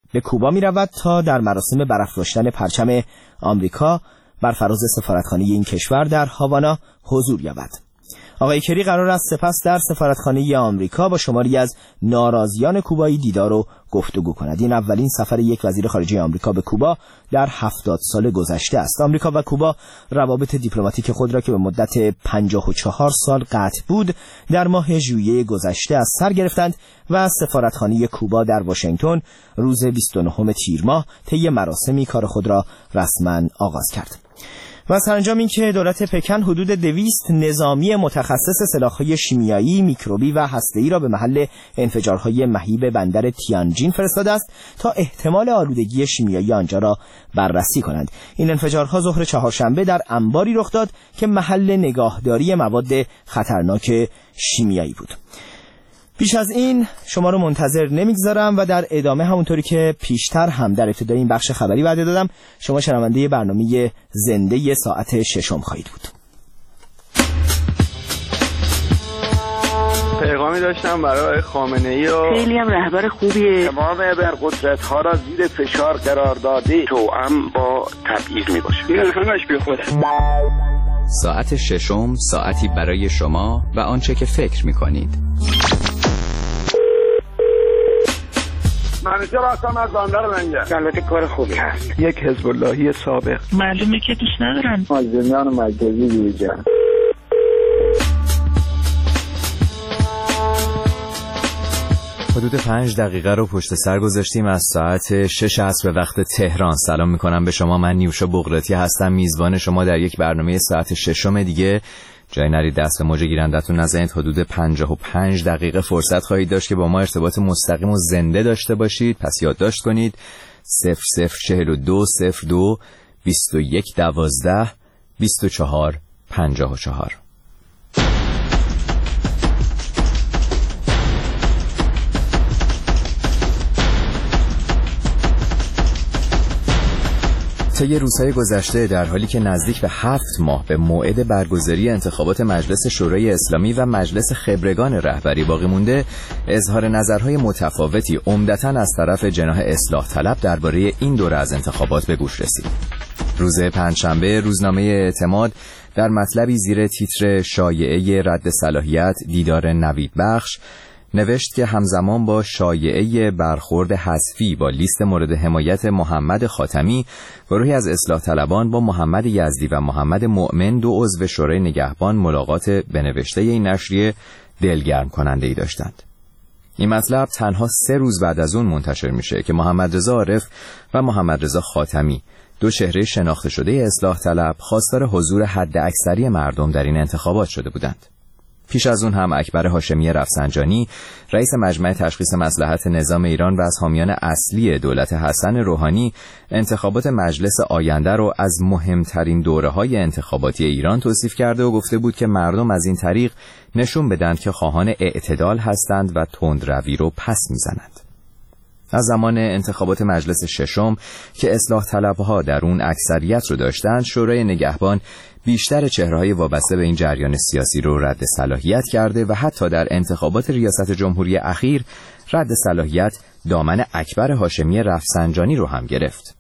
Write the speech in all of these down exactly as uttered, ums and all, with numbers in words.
به کوبا می رود تا در مراسم برافراشتن پرچم آمریکا بر فراز سفارتخانه این کشور در هاوانا حضور یابد. آقای کری قرار است سپس در سفارتخانه آمریکا با شماری از ناراضیان کوبایی دیدار و گفتگو کند. این اولین سفر یک وزیر خارجه آمریکا به کوبا در هفتاد سال گذشته است. آمریکا و کوبا روابط دیپلماتیک خود را که به مدت پنجاه و چهار سال قطع بود در ماه ژوئیه گذشته از سر گرفتند و سفارتخانه کوبا در واشنگتن روز بیست و نهم تیر ماه طی مراسمی کار خود را رسما آغاز کرد. و سرانجام این که دولت پکن حدود دویست نظامی متخصص سلاح‌های شیمیایی، میکروبی و هسته‌ای را به محل انفجارهای مهیب بندر تیانجین فرستاده است تا احتمال آلودگی شیمیایی آنجا را بررسی کنند. این انفجارها ظهر چهارشنبه در انباری رخ داد که محل نگاهداری مواد خطرناک شیمیایی بود. بیش از این شما رو منتظر نمیگذارم و در ادامه همونطوری که پیشتر هم در ابتدای این بخش خبری وعده دادم شما شنونده برنامه زنده ساعت ششم خواهید بود. پیغامی داشتم برای خامنه‌ای و خیلی هم رهبر خوبیه. تمام ابرقدرت‌ها را زیر فشار قرار داده توأم با تبعیض میباشه. این همش بی خوده. ساعت ششم، ساعتی برای شما و آنچه که فکر میکنید. منیجر هستم از بندر منجر. البته کار خوبی هست. یک حزب اللهی سابق. معلومه که دوست ندارن. مازنیان مرکزی بیرجن. حدود پنج دقیقه رو پشت سر گذاشتیم از ساعت شش عصر به وقت تهران. سلام میکنم به شما. من نیوشا بغراتی هستم، میزبان شما در یک برنامه ساعت ششم دیگه. جای نرید دست به موج گیرندتون نزنید. حدود پنجاه و پنج دقیقه فرصت خواهید داشت که با ما ارتباط مستقیم و زنده داشته باشید. پس یادداشت کنید صفر صفر چهل و دو صفر دو بیست و یک دوازده بیست و چهار پنجاه و چهار. طی روزهای گذشته در حالی که نزدیک به هفت ماه به موعد برگزاری انتخابات مجلس شورای اسلامی و مجلس خبرگان رهبری باقی مونده، اظهار نظرهای متفاوتی عمدتاً از طرف جناح اصلاح طلب درباره این دوره از انتخابات به گوش رسید. روز پنجشنبه روزنامه اعتماد در مطلبی زیر تیتر شایعه رد صلاحیت دیدار نوید بخش نوشت که همزمان با شایعه برخورد حذفی با لیست مورد حمایت محمد خاتمی، گروهی از اصلاح طلبان با محمد یزدی و محمد مؤمن دو عضو شورای نگهبان ملاقات به نوشته این نشریه دلگرم کننده ای داشتند. این مطلب تنها سه روز بعد از اون منتشر میشه که محمد رضا عارف و محمد رضا خاتمی، دو چهره شناخته شده اصلاح طلب، خواستار حضور حد اکثری مردم در این انتخابات شده بودند. پیش از اون هم اکبر هاشمی رفسنجانی، رئیس مجمع تشخیص مصلحت نظام ایران و از حامیان اصلی دولت حسن روحانی، انتخابات مجلس آینده رو از مهمترین دوره‌های انتخاباتی ایران توصیف کرده و گفته بود که مردم از این طریق نشون بدن که خواهان اعتدال هستند و تندروی رو پس میزنند. از زمان انتخابات مجلس ششم که اصلاح طلبها در اون اکثریت رو داشتند، شورای نگهبان بیشتر چهره‌های وابسته به این جریان سیاسی رو رد صلاحیت کرده و حتی در انتخابات ریاست جمهوری اخیر رد صلاحیت دامن اکبر هاشمی رفسنجانی رو هم گرفت.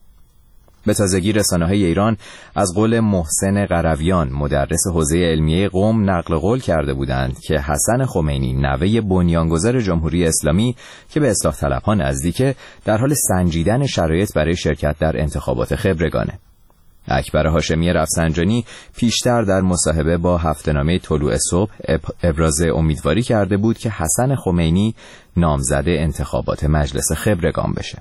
به تازگی رسانه‌های ایران از قول محسن قرویان، مدرس حوزه علمیه قم، نقل قول کرده بودند که حسن خمینی، نوه بنیانگذار جمهوری اسلامی که به اصلاح طلبها نزدیکه، در حال سنجیدن شرایط برای شرکت در انتخابات خبرگانه. اکبر هاشمی رفسنجانی پیشتر در مصاحبه با هفته‌نامه طلوع صبح ابراز امیدواری کرده بود که حسن خمینی نامزد انتخابات مجلس خبرگان بشه.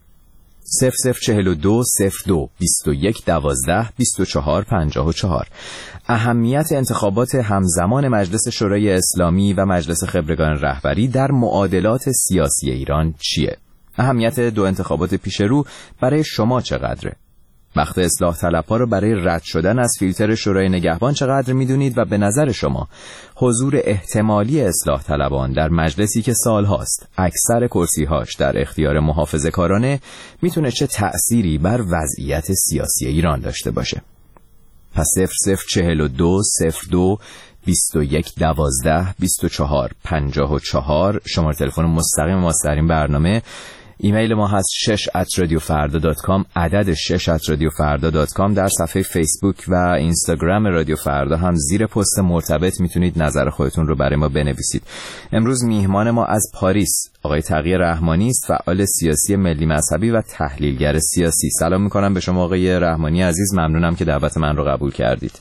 صفر صفر چهل و دو صفر دو بیست و یک دوازده بیست و چهار پنجاه و چهار. اهمیت انتخابات همزمان مجلس شورای اسلامی و مجلس خبرگان رهبری در معادلات سیاسی ایران چیه؟ اهمیت دو انتخابات پیش رو برای شما چقدره؟ وقت اصلاح طلبها رو برای رد شدن از فیلتر شورای نگهبان چقدر میدونید و به نظر شما حضور احتمالی اصلاح طلبان در مجلسی که سالهاست اکثر کرسی‌هاش در اختیار محافظه‌کارانه میتونه چه تأثیری بر وضعیت سیاسی ایران داشته باشه؟ پس صفر صفر چهل و دو صفر دو بیست و یک دوازده بیست و چهار پنجاه و چهار شماره تلفن مستقیم ماست در این برنامه. ایمیل ما هست شش ات رادیو فردا دات کام، عدد شش ات رادیو فردا دات کام. در صفحه فیسبوک و اینستاگرام رادیو فردا هم زیر پست مرتبط میتونید نظر خودتون رو برای ما بنویسید. امروز میهمان ما از پاریس آقای تقی رحمانی است، فعال سیاسی ملی مذهبی و تحلیلگر سیاسی. سلام میکنم به شما آقای رحمانی عزیز، ممنونم که دعوت من رو قبول کردید.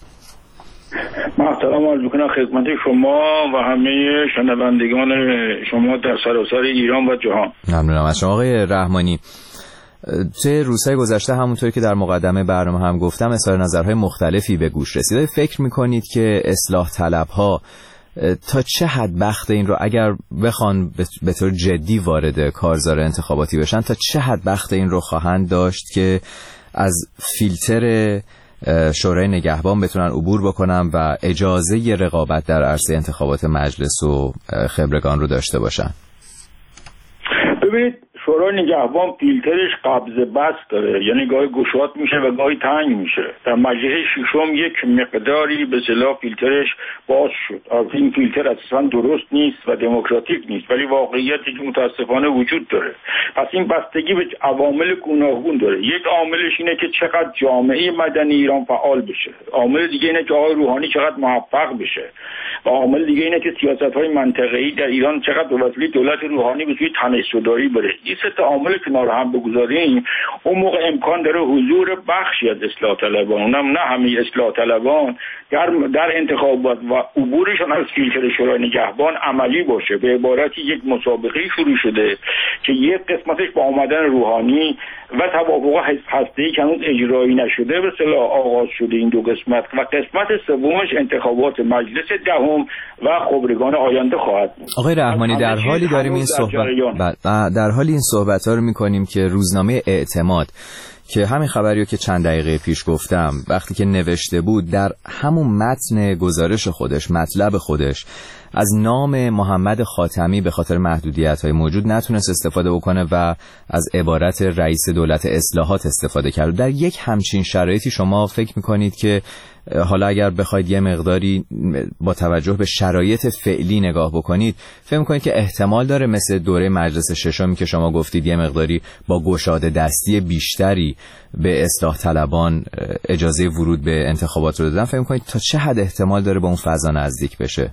محترم عرض میکنم خدمت شما و همه شنوندگان شما در سراسر ایران و جهان. ممنونم از شما آقای رحمانی. چه روزهای گذشته همونطوری که در مقدمه برنامه هم گفتم اظهار نظرهای مختلفی به گوش رسیده. فکر میکنید که اصلاح طلبها تا چه حد بخت این رو اگر بخوان به طور جدی وارد کارزار انتخاباتی بشن تا چه حد بخت این رو خواهند داشت که از فیلتر شورای نگهبان بتونن عبور بکنن و اجازه رقابت در عرصه انتخابات مجلس و خبرگان رو داشته باشن؟ ببینید، شورای نگهبان فیلترش قبض بست داره، یعنی گاهی گشاد میشه و گاهی تنگ میشه. در مجلس ششم یک مقداری به اصطلاح فیلترش باز شد. از این فیلتر اصلا درست نیست و دموکراتیک نیست، ولی واقعیتی که متاسفانه وجود داره. پس این بستگی به عوامل گوناگون داره. یک عاملش اینه که چقدر جامعه مدنی ایران فعال بشه، عامل دیگه اینه که آقای روحانی چقدر موفق بشه، و عامل دیگه اینه که سیاست‌های منطقه‌ای در ایران چقدر به وسیله دولت روحانی به سوی تنش‌زدایی بره. این سه تا عامل کنار هم بگذاریم، اون موقع امکان داره حضور بخشی از اصلاح طلبان، اونم نه همه اصلاح طلبان، در در انتخابات و عبورشون از فیلتر شورای نگهبان عملی باشه. به عبارتی یک مسابقه شروع شده که یک قسمتش با آمدن روحانی و توافق هسته‌ای که هنوز اجرایی نشده به اصطلاح آغاز شده این دو قسمت، و قسمت سومش انتخابات مجلس دهم و خبرگان آینده خواهد بود. آقای رحمانی، در حالی داریم این صحبت در حالی این صحبت‌ها رو می‌کنیم که روزنامه اعتماد که همین خبریو که چند دقیقه پیش گفتم وقتی که نوشته بود، در همون متن گزارش خودش، مطلب خودش، از نام محمد خاتمی به خاطر محدودیت‌های موجود نتونست استفاده بکنه و از عبارت رئیس دولت اصلاحات استفاده کرد. در یک همچین شرایطی شما فکر می‌کنید که حالا اگر بخواید یه مقداری با توجه به شرایط فعلی نگاه بکنید، فکر می‌کنید که احتمال داره مثل دوره مجلس ششمی که شما گفتید یه مقداری با گشاده دستی بیشتری به اصلاح طلبان اجازه ورود به انتخابات رو دادن، فکر می‌کنید تا چه حد احتمال داره به اون فضا نزدیک بشه؟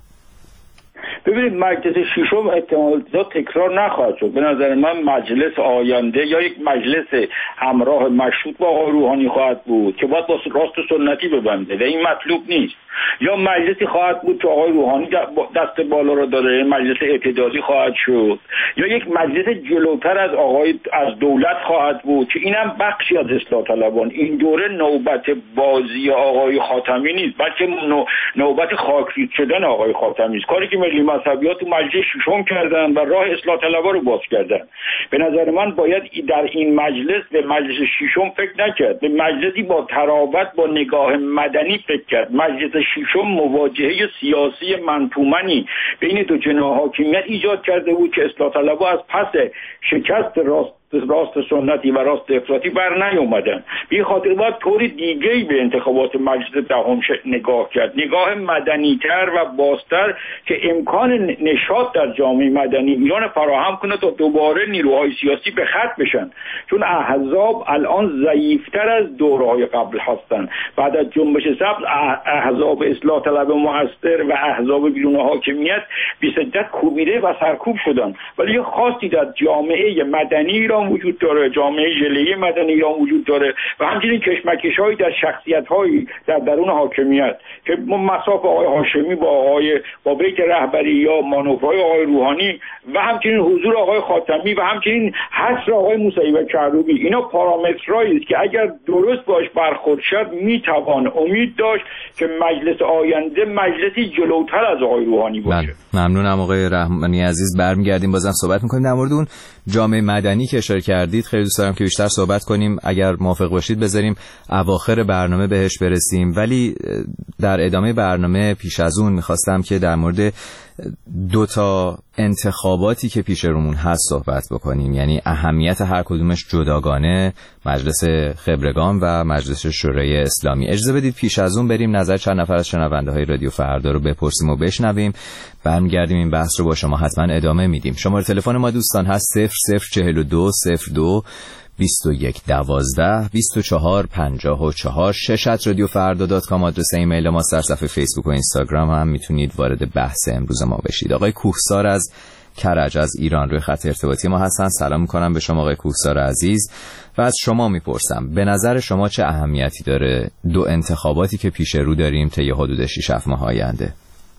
ببینید، مجلس ششم احتمال تکرار نخواهد شد. به نظر من مجلس آینده یا یک مجلس همراه مشروط با آقای روحانی خواهد بود که باید با راست و سنتی ببنده و این مطلوب نیست، یا مجلسی خواهد بود که آقای روحانی دست بالا را داره، مجلس اعتدالی خواهد شد، یا یک مجلس جلوتر از آقای از دولت خواهد بود که اینم بخشی از اصلاح طلبان. این دوره نوبت بازی آقای خاتمی نیست، بلکه نوبت خاکریز شدن آقای خاتمی است. کاری که ملی مذهبیات تو مجلس ششم کردن و راه اصلاح طلبا رو باز کردن. به نظر من باید در این مجلس به مجلس ششم فکر نکرد، به مجلسی با تراوت با نگاه مدنی فکر کرد. مجلس ششم مواجهه سیاسی منطومنی بین دو جناح حاکمیت ایجاد کرده بود که اصلاح طلبا از پس شکست راست راست سنتی و راست افراطی بر نیومدن. به خاطر باید طور دیگه‌ای به انتخابات مجلس دهم نگاه کرد، نگاه مدنی‌تر و بازتر که امکان نشاط در جامعه مدنی ایران فراهم کنه تا دوباره نیروهای سیاسی به خط بشن، چون احزاب الان ضعیف‌تر از دوره‌های قبل هستند. بعد از جنبش سبز احزاب اصلاح طلب مؤثر و احزاب بیرون حاکمیت بی شدت کوبیده و سرکوب شدن، ولی یه خاصی در جامعه مدنی ایران وجود داره، جامعه ژله‌ای مدنی ایران وجود داره و همچنین کشمکش‌هایی در شخصیت‌هایی در درون حاکمیت که مساف آقای هاشمی با آقای با بیت رهبری یا مانورهای آقای روحانی و همچنین حضور آقای خاتمی و همچنین حصر آقای موسوی و کروبی، اینا پارامترهایی است که اگر درست باش برخورد شد میتوان امید داشت که مجلس آینده مجلسی جلوتر از آقای روحانی باشه. ممنونم آقای رحمانی عزیز. برمیگردیم بازم صحبت می‌کنیم در مورد اون جامعه مدنی که اشاره کردید. خیلی دوست دارم که بیشتر صحبت کنیم، اگر موافق باشید بذاریم اواخر برنامه بهش برسیم، ولی در ادامه برنامه پیش از اون می‌خواستم که در مورد دو تا انتخاباتی که پیش رومون هست صحبت بکنیم، یعنی اهمیت هر کدومش جداگانه، مجلس خبرگان و مجلس شورای اسلامی. اجازه بدید پیش از اون بریم نظر چند نفر از شنونده های رادیو فردا رو بپرسیم و بشنویم، برمیگردیم این بحث رو با شما حتما ادامه میدیم. شماره تلفن ما دوستان هست صفر صفر چهل و دو صفر دو بیست و یک دوازده بیست و چهار پنجاه و چهار. ششت رادیو فردا دات کام آدرس ایمیل ما، صفحه فیسبوک و اینستاگرام هم میتونید وارد بحث امروز ما بشید. آقای کوهسار از کرج از ایران روی خط ارتباطی ما هستن. سلام میکنم به شما آقای کوهسار عزیز و از شما میپرسم به نظر شما چه اهمیتی داره دو انتخاباتی که پیش رو داریم طی حدود شش هفت ماه آینده؟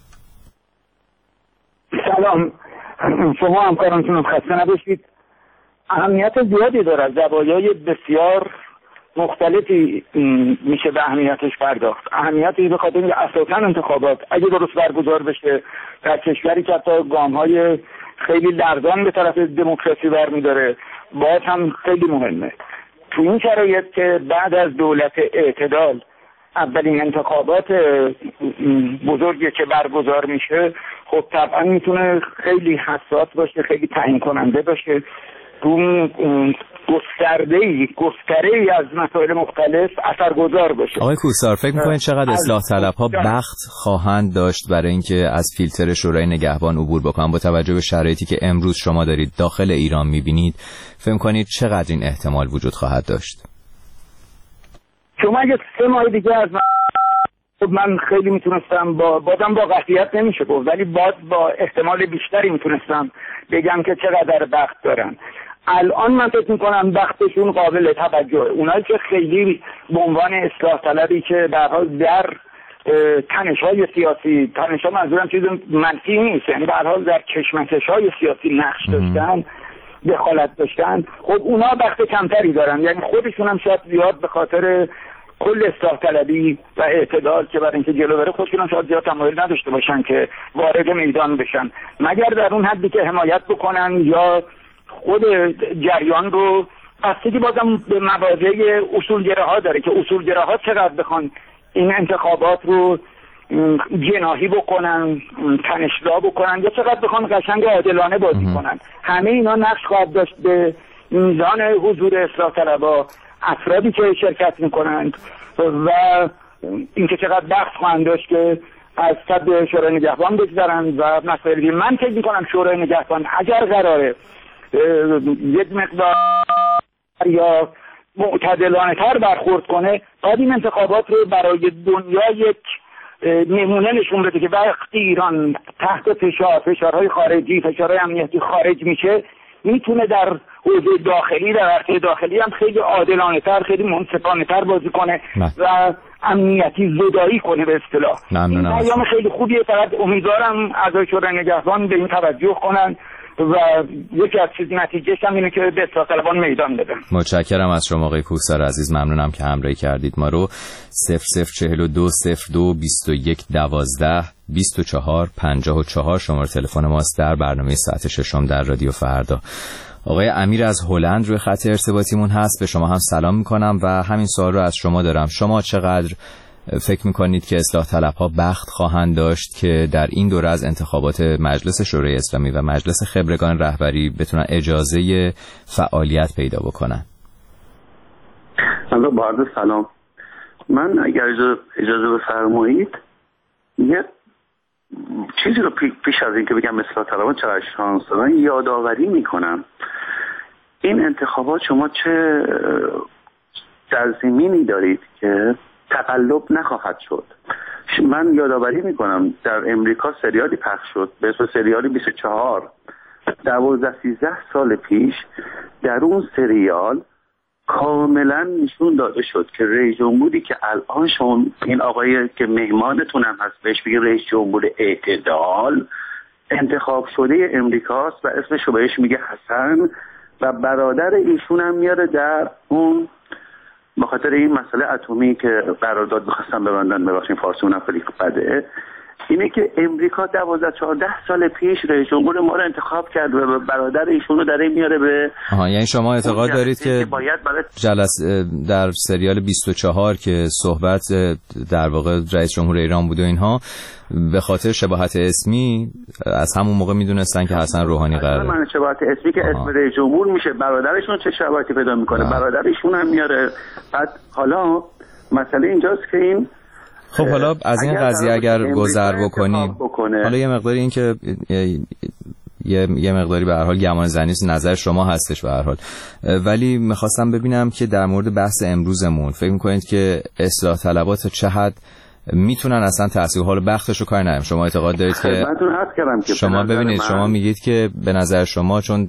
سلام، شما همکارانتون خسته نباشید. اهمیت زیادی داره، زوایای بسیار مختلفی میشه به اهمیتش پرداخت. اهمیتی به خاطر اینکه اساساً انتخابات اگه درست برگزار بشه در کشوری که حتی گام‌های خیلی لرزان به طرف دموکراسی برمی‌داره، باز هم خیلی مهمه. تو این شرایط که بعد از دولت اعتدال اولین انتخابات بزرگی که برگزار میشه، خب طبعا میتونه خیلی حساس باشه، خیلی تعیین کننده باشه، اون گسترده‌ای گستره‌ای از مسائل مختلف اثرگذار باشه. آقای کوهسار فکر می‌کنید چقدر اصلاح طلب‌ها بخت خواهند داشت برای اینکه از فیلتر شورای نگهبان عبور بکنن با توجه به شرایطی که امروز شما دارید داخل ایران می‌بینید؟ فکر می‌کنید چقدر این احتمال وجود خواهد داشت؟ شما اگه سه ماه دیگه از من, من خیلی میتونستم با بازم با قطعیت نمیشه گفت، ولی باز با احتمال بیشتری میتونستم بگم که چقدر بخت دارن. الان من فکر میکنم بختشون قابل توجهه. اونایی که خیلی به عنوان اصلاح طلبی که در حال در تنش‌های سیاسی، تنش‌ها منظورم چیز منفی نیست، یعنی به هر حال در کشمکش‌های سیاسی نقش داشتن، دخالت داشتن، خب اونا بخت کمتری دارن. یعنی خودشون هم شاید زیاد به خاطر کل اصلاح طلبی و اعتدال که برای اینکه جلو بره خودشون شاید زیاد تمایل نداشته باشن که وارد میدان بشن، مگر در اون حدی که حمایت بکنن یا خود جریان رو. بستگی بازم به مواضع اصولگراها داره که اصولگراها چقدر بخوان این انتخابات رو جناحی بکنن، تنش‌زا بکنن، یا چقدر بخوان قشنگ عادلانه بازی کنن. همه اینا نقش خواهد داشت به میزان حضور اصلاح طلبا، افرادی که شرکت میکنند و اینکه چقدر بخت خواهند داشت که از صد شورای نگهبان بگذرن و مسائلی. من فکر میکنم شورای نگهبان اگر قراره یک مقدار یا معتدلانه تر برخورد کنه، باید این انتخابات رو برای دنیا یک نمونه نشون بده که وقتی ایران تحت فشار، فشارهای خارجی، فشارهای امنیتی خارج میشه، میتونه در حوزه داخلی، در عرصه داخلی هم خیلی عادلانه تر، خیلی منصفانه تر بازی کنه نه. و امنیتی زدایی کنه به اصطلاح. این پیام خیلی خوبیه. فقط امیدوارم اعضای شورای نگهبان به این توجه کنن و یکی از چیز نتیجهش هم اینه که به اصلاح طلبان میدان بدن. متشکرم از شما آقای کوهسار عزیز، ممنونم که همراهی کردید ما رو. صفر صفر چهل و دو صفر دو بیست و یک دوازده بیست و چهار پنجاه و چهار شماره تلفن ماست در برنامه ساعت ششم در رادیو فردا. آقای امیر از هلند روی خط ارتباطیمون هست، به شما هم سلام میکنم و همین سوال رو از شما دارم. شما چقدر فکر میکنید که اصلاح طلب‌ها بخت خواهند داشت که در این دوره از انتخابات مجلس شورای اسلامی و مجلس خبرگان رهبری بتونن اجازه فعالیت پیدا بکنن؟ با عرض سلام، من اگر اجازه بفرمایید یه چیزی رو پیش از این که بگم اصلاح طلبان چقدر شانس دارن یادآوری میکنم. این انتخابات شما چه در زمینی دارید که تقلب نخواهد شد. من یادآوری میکنم در امریکا سریالی پخش شد به اسم سریالی بیست و چهار، دوازده سیزده سال پیش. در اون سریال کاملا نشون داده شد که رئیس جمهوری که الان شما این آقای که مهمانتون هم هست بهش بگید رئیس جمهور اعتدال، انتخاب شده امریکاست و اسمش رو بهش میگه حسن و برادر ایشون هم میاره در اون به خاطر این مسئله اتمی که قرارداد می‌خواستن ببندن، ببخشید فارسی اونم خیلی بده، اینه که امریکا دوازده چهارده سال پیش رئیس جمهور ما رو انتخاب کرد و برادر ایشون رو داره میاره به آها. یعنی شما اعتقاد دارید که برای... جلسه در سریال بیست و چهار که صحبت در واقع رئیس جمهور ایران بود و اینها به خاطر شباهت اسمی از همون موقع میدونستن که حسن روحانی قراره؟ من شباهت اسمی که اسم رئیس جمهور میشه، برادرشون چه شباهتی پیدا میکنه؟ برادرشون هم میاره. بعد حالا مسئله اینجاست که این خب حالا از این قضیه اگر گذر بکنیم، حالا یه مقداری این که یه یه مقداری به هر حال گمان زنی نظر شما هستش به هر حال، ولی میخواستم ببینم که در مورد بحث امروزمون فکر میکنید که اصلاح طلبات چه حد میتونن اصلا تاثیر حال بختشو کار ندارم؟ شما اعتقاد دارید که شما ببینید شما میگید که به نظر شما چون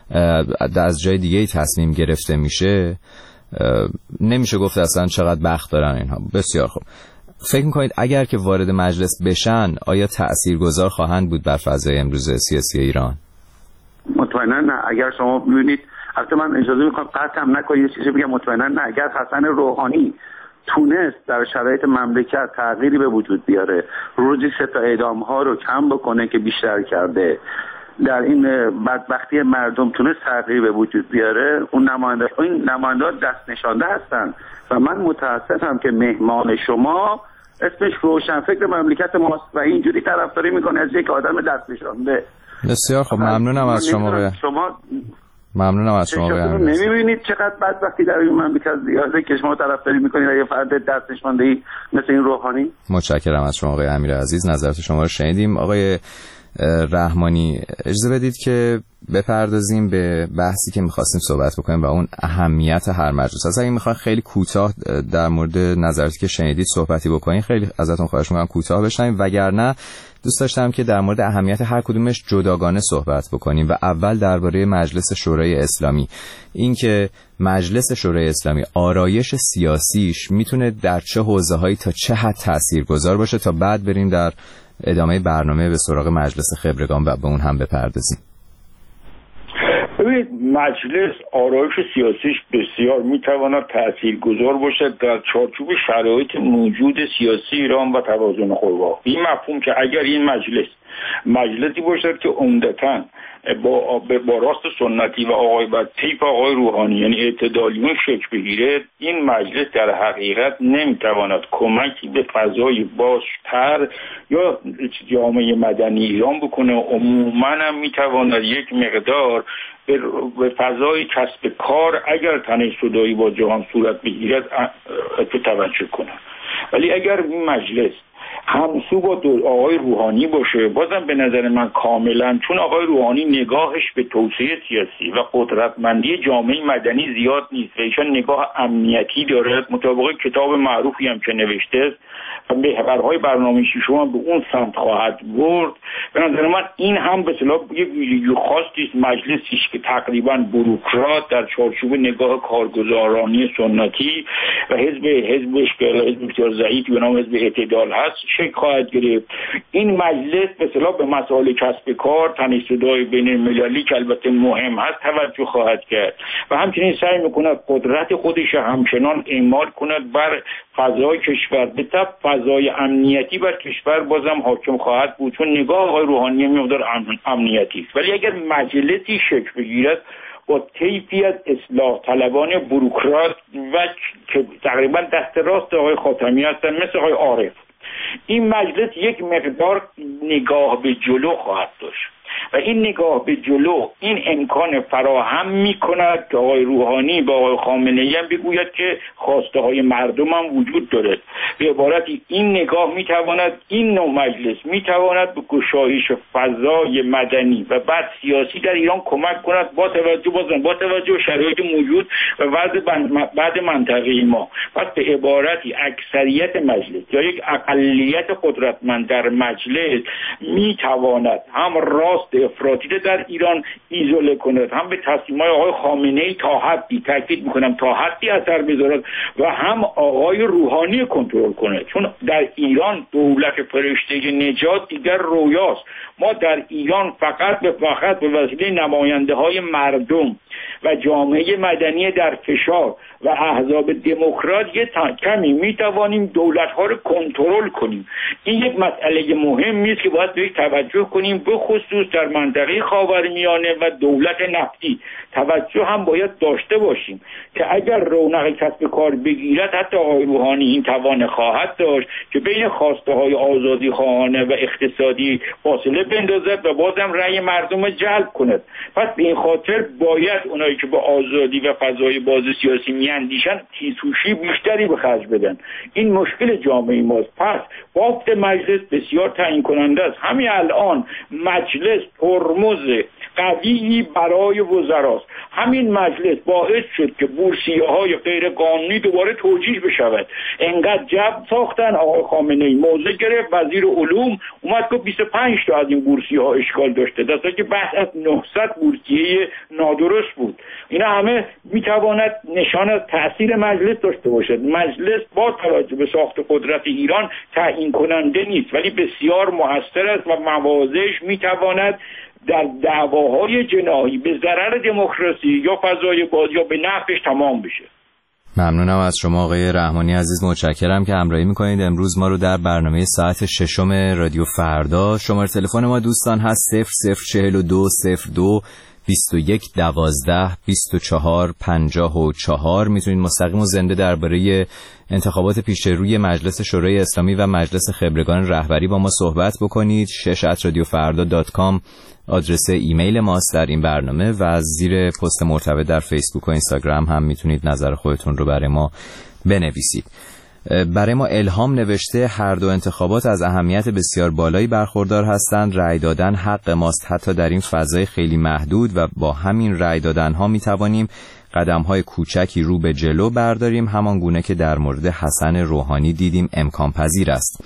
از جای دیگه تصمیم گرفته میشه نمیشه گفت اصلا چقدر بخت دارن اینها. بسیار خوب، فکر میکنید اگر که وارد مجلس بشن آیا تأثیرگذار خواهند بود بر فضای امروز سیاسی ایران؟ مطمئنا نه. اگر شما ببینید، البته من اجازه میخوام قطع هم نکنید یه چیزی بگم، مطمئنا نه. اگر حسن روحانی تونست در شرایط مملکت تغییری به وجود بیاره، روزی سه تا اعدام ها رو کم بکنه که بیشتر کرده، در این بدبختی مردم تونست تغییری به وجود بیاره، اون نماینده این نماینده‌ها دست نشانده هستن و من متاسفم که مهمان شما اسمش روشنفکر مملکت ماست و اینجوری طرفداری میکنه از یک آدم دست نشانده. بسیار خب، ممنونم از شما. شما ممنونم از شما. نمیبینید چقدر بدبختی در این مملکت زیاده که شما طرفداری میکنید یه فرد دست نشانده‌ای مثل این روحانی؟ متشکرم از شما آقای امیر عزیز، نظرات شما رو شنیدیم. آقای رحمانی اجازه بدید که بپردازیم به بحثی که می‌خواستیم صحبت بکنیم و اون اهمیت هر مجلس. از اگه می‌خواید خیلی کوتاه در مورد نظراتی که شنیدید صحبتی بکنید خیلی ازتون خواهش می‌کنم کوتاه بشنویم، وگرنه دوست داشتم که در مورد اهمیت هر کدومش جداگانه صحبت بکنیم و اول درباره مجلس شورای اسلامی، اینکه مجلس شورای اسلامی آرایش سیاسیش میتونه در چه حوزه‌هایی تا چه حد تاثیرگذار باشه تا بعد بریم در ادامه برنامه به سراغ مجلس خبرگان و به اون هم بپردازیم. ببینید، مجلس آرایش سیاسیش بسیار میتواند تاثیرگذار باشد در چارچوب شرایط موجود سیاسی ایران و توازن قوا. این مفهوم که اگر این مجلس مجلسی باشد که عمدتاً با با راست سنتی و آقای و طیف آقای روحانی یعنی اعتدالیون شکل بگیره، این مجلس در حقیقت نمیتواند کمکی به فضای بازتر یا جامعه مدنی ایران بکنه. عموماً هم میتواند یک مقدار به فضای کسب کار اگر تناسدایی با جهان صورت بگیرد توجه کنه. ولی اگر این مجلس همسو با آقای روحانی باشه، بازم به نظر من کاملا، چون آقای روحانی نگاهش به توسعه سیاسی و قدرتمندی جامعه مدنی زیاد نیست و ایشان نگاه امنیتی داره، مطابق کتاب معروفی هم که نوشته است و محورهای برنامه ششم هم به اون سمت خواهد برد. به نظر من این هم به اصطلاح یک ویژگی خاصی است مجلسی که تقریبا بوروکرات در چارچوب نگاه کارگزارانی سنتی و حزب حزبش که حزب بسیار ضعیفی به نام حزب اعتدال هست شکل خواهد گرفت. این مجلس به اصطلاح به مسائل کسب کار، تناسدای بین المللی که البته مهم هست توجه خواهد کرد و همچنین سعی میکند قدرت خودش همچنان اعمال کند بر فضای کشور، به طب فضای امنیتی بر کشور بازم حاکم خواهد بود، چون نگاه آقای روحانی مقدار امنیتی است. ولی اگر مجلسی شکل بگیرد با طیفی از اصلاح طلبان بوروکرات و که تقریبا دست راست آقای خاتمی هستن مثل آقای عارف، این مجلس یک مقدار نگاه به جلو خواهد داشت و این نگاه به جلو این امکان فراهم می کند که آقای روحانی با آقای خامنه‌ای هم بگوید که خواسته های مردم هم وجود دارد. به عبارتی این نگاه می تواند، این نوع مجلس می تواند به گشایش فضای مدنی و بعد سیاسی در ایران کمک کند با توجه بازم با توجه به شرایط موجود و وضع بعد منطقه ما. پس به عبارتی اکثریت مجلس یا یک اقلیت قدرتمند در مجلس می تواند هم راست افراطی در ایران ایزوله کند، هم به تصمیم‌های آقای خامنه‌ای تا حدی تاکید می‌کنم تا حدی اثر بذارد و هم آقای روحانی کنترل کنه، چون در ایران دولت فرشته نجات دیگر رویاست. ما در ایران فقط به فقط به وسیله نماینده‌های مردم و جامعه مدنی در فشار و احزاب دموکرات یه کمی میتوانیم دولت‌ها رو کنترل کنیم. این یک مسئله مهمی است که باید بهش توجه کنیم، به خصوص در منطقه خاورمیانه و دولت نفتی توجه هم باید داشته باشیم که اگر رونق کسب کار بگیرد حتی آقای روحانی این توان خواهد داشت که بین خواسته های آزادی خواهانه و اقتصادی فاصله بندازد و بازم رأی مردم جلب کند. پس به این خاطر باید اونایی که با آزادی و فضای باز سیاسی میاندیشن تیزهوشی بیشتری به خرج بدن. این مشکل جامعه ماست. پس بافت مجلس بسیار تعیین کننده است. همین الان مجلس ترمز قوی برای وزراست. همین مجلس باعث شد که بورسیه‌های غیر قانونی دوباره توجیه بشود. انقدر جبر ساختن، آقای خامنه‌ای موضع گرفت، وزیر علوم اومد که بیست و پنج تا از این بورسیه‌ها اشکال داشته، در حالی که بحث از نهصد بورسیه نادرست بود. اینا همه میتواند نشان از تأثیر مجلس داشته باشد. مجلس با توجه به ساخت قدرت ایران تعیین کننده نیست، ولی بسیار مؤثر است و مواضعش میتواند در دعواهای جناحی به ضرر دموکراسی یا فضای باز یا به نفعش تمام بشه. ممنونم از شما آقای رحمانی عزیز، متشکرم که همراهی میکنید امروز ما رو در برنامه ساعت ششم رادیو فردا. شماره تلفن ما دوستان هست صفر صفر چهل و دو صفر دو بیست و یک دوازده بیست و چهار پنجاه و چهار. میتونید مستقیم و زنده درباره انتخابات پیش روی مجلس شورای اسلامی و مجلس خبرگان رهبری با ما صحبت بکنید. شش ات رادیو فردا دات کام آدرس ایمیل ماست در این برنامه و از زیر پست مرتبط در فیسبوک و اینستاگرام هم میتونید نظر خودتون رو برای ما بنویسید. برای ما الهام نوشته هر دو انتخابات از اهمیت بسیار بالایی برخوردار هستند. رأی دادن حق ماست حتی در این فضای خیلی محدود و با همین رأی دادن ها می توانیم قدم های کوچکی رو به جلو برداریم، همان گونه که در مورد حسن روحانی دیدیم امکان پذیر است.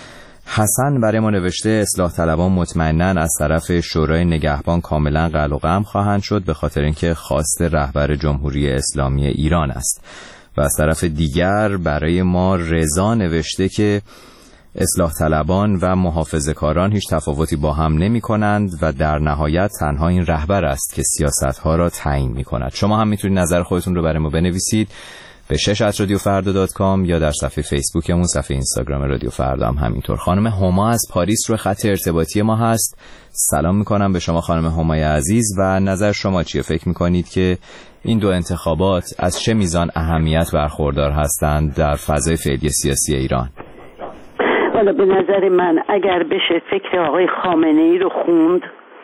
حسن برای ما نوشته اصلاح طلبان مطمئناً از طرف شورای نگهبان کاملا قلق و قم خواهند شد به خاطر اینکه خواست رهبر جمهوری اسلامی ایران است. و از طرف دیگر برای ما رضا نوشته که اصلاح طلبان و محافظه‌کاران هیچ تفاوتی با هم نمی کنند و در نهایت تنها این رهبر است که سیاست‌ها را تعیین می کند. شما هم میتونید نظر خودتون رو برای ما بنویسید به شش ات رادیو فردا دات کام یا در صفحه فیسبوکمون، صفحه اینستاگرام رادیو فردا هم همینطور. خانم هما از پاریس رو خط ارتباطی ما هست. سلام میکنم به شما خانم همای عزیز و نظر شما چیه؟ فکر میکنید که این دو انتخابات از چه میزان اهمیت برخوردار هستند در فضای فعلی سیاسی ایران؟ والا به نظر من اگر بشه فکر آقای خامنه‌ای رو خوند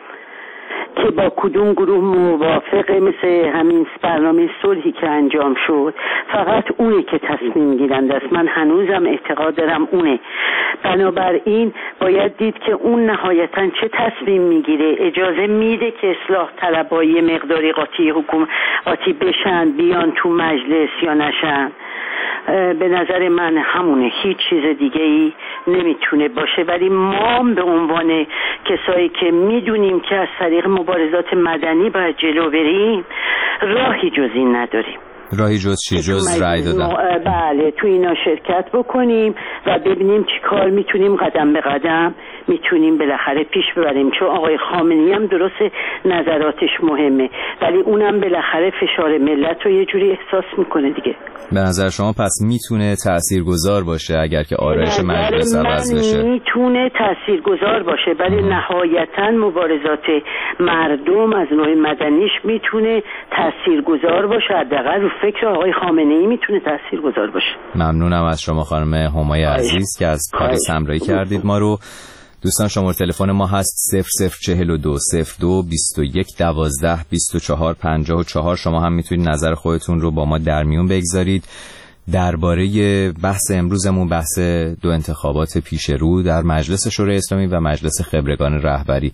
که با کدوم گروه موافقه، مثل همین برنامه صلحی که انجام شد، فقط اونه که تصمیم گیرنده است. من هنوزم اعتقاد دارم اونه. بنابراین باید دید که اون نهایتاً چه تصمیم میگیره. اجازه میده که اصلاح طلبای مقداری قاطی حکومتی بشن بیان تو مجلس یا نشن؟ به نظر من همونه، هیچ چیز دیگه ای نمیتونه باشه. ولی ما به عنوان کسایی که میدونیم که از طریق مبارزات مدنی باید جلو بریم، راهی جز این نداریم. راهی جز چی؟ جز رأی دادن؟ بله، تو اینا شرکت بکنیم و ببینیم چی کار میتونیم قدم به قدم میتونیم بالاخره پیش ببریم. چون آقای خامنه‌ای هم درسته نظراتش مهمه، ولی اونم بالاخره فشار ملت رو یه جوری احساس میکنه دیگه. به نظر شما پس میتونه تاثیرگذار باشه اگر که آرایش مجلس عوض بشه؟ میتونه تاثیرگذار باشه، ولی نهایتا مبارزات مردم از نوع مدنیش میتونه تاثیرگذار باشه. حداقل رو فکر آقای خامنه‌ای میتونه تاثیرگذار باشه. ممنونم از شما خانم همای عزیز که از پاریس همراهی کردید ما رو. دوستان شماره تلفن ما هست صفر صفر چهل و دو صفر دو بیست و یک دوازده بیست و چهار پنجاه و چهار. شما هم میتونید نظر خودتون رو با ما در میون بگذارید درباره بحث امروزمون، بحث دو انتخابات پیش رو در مجلس شورای اسلامی و مجلس خبرگان رهبری.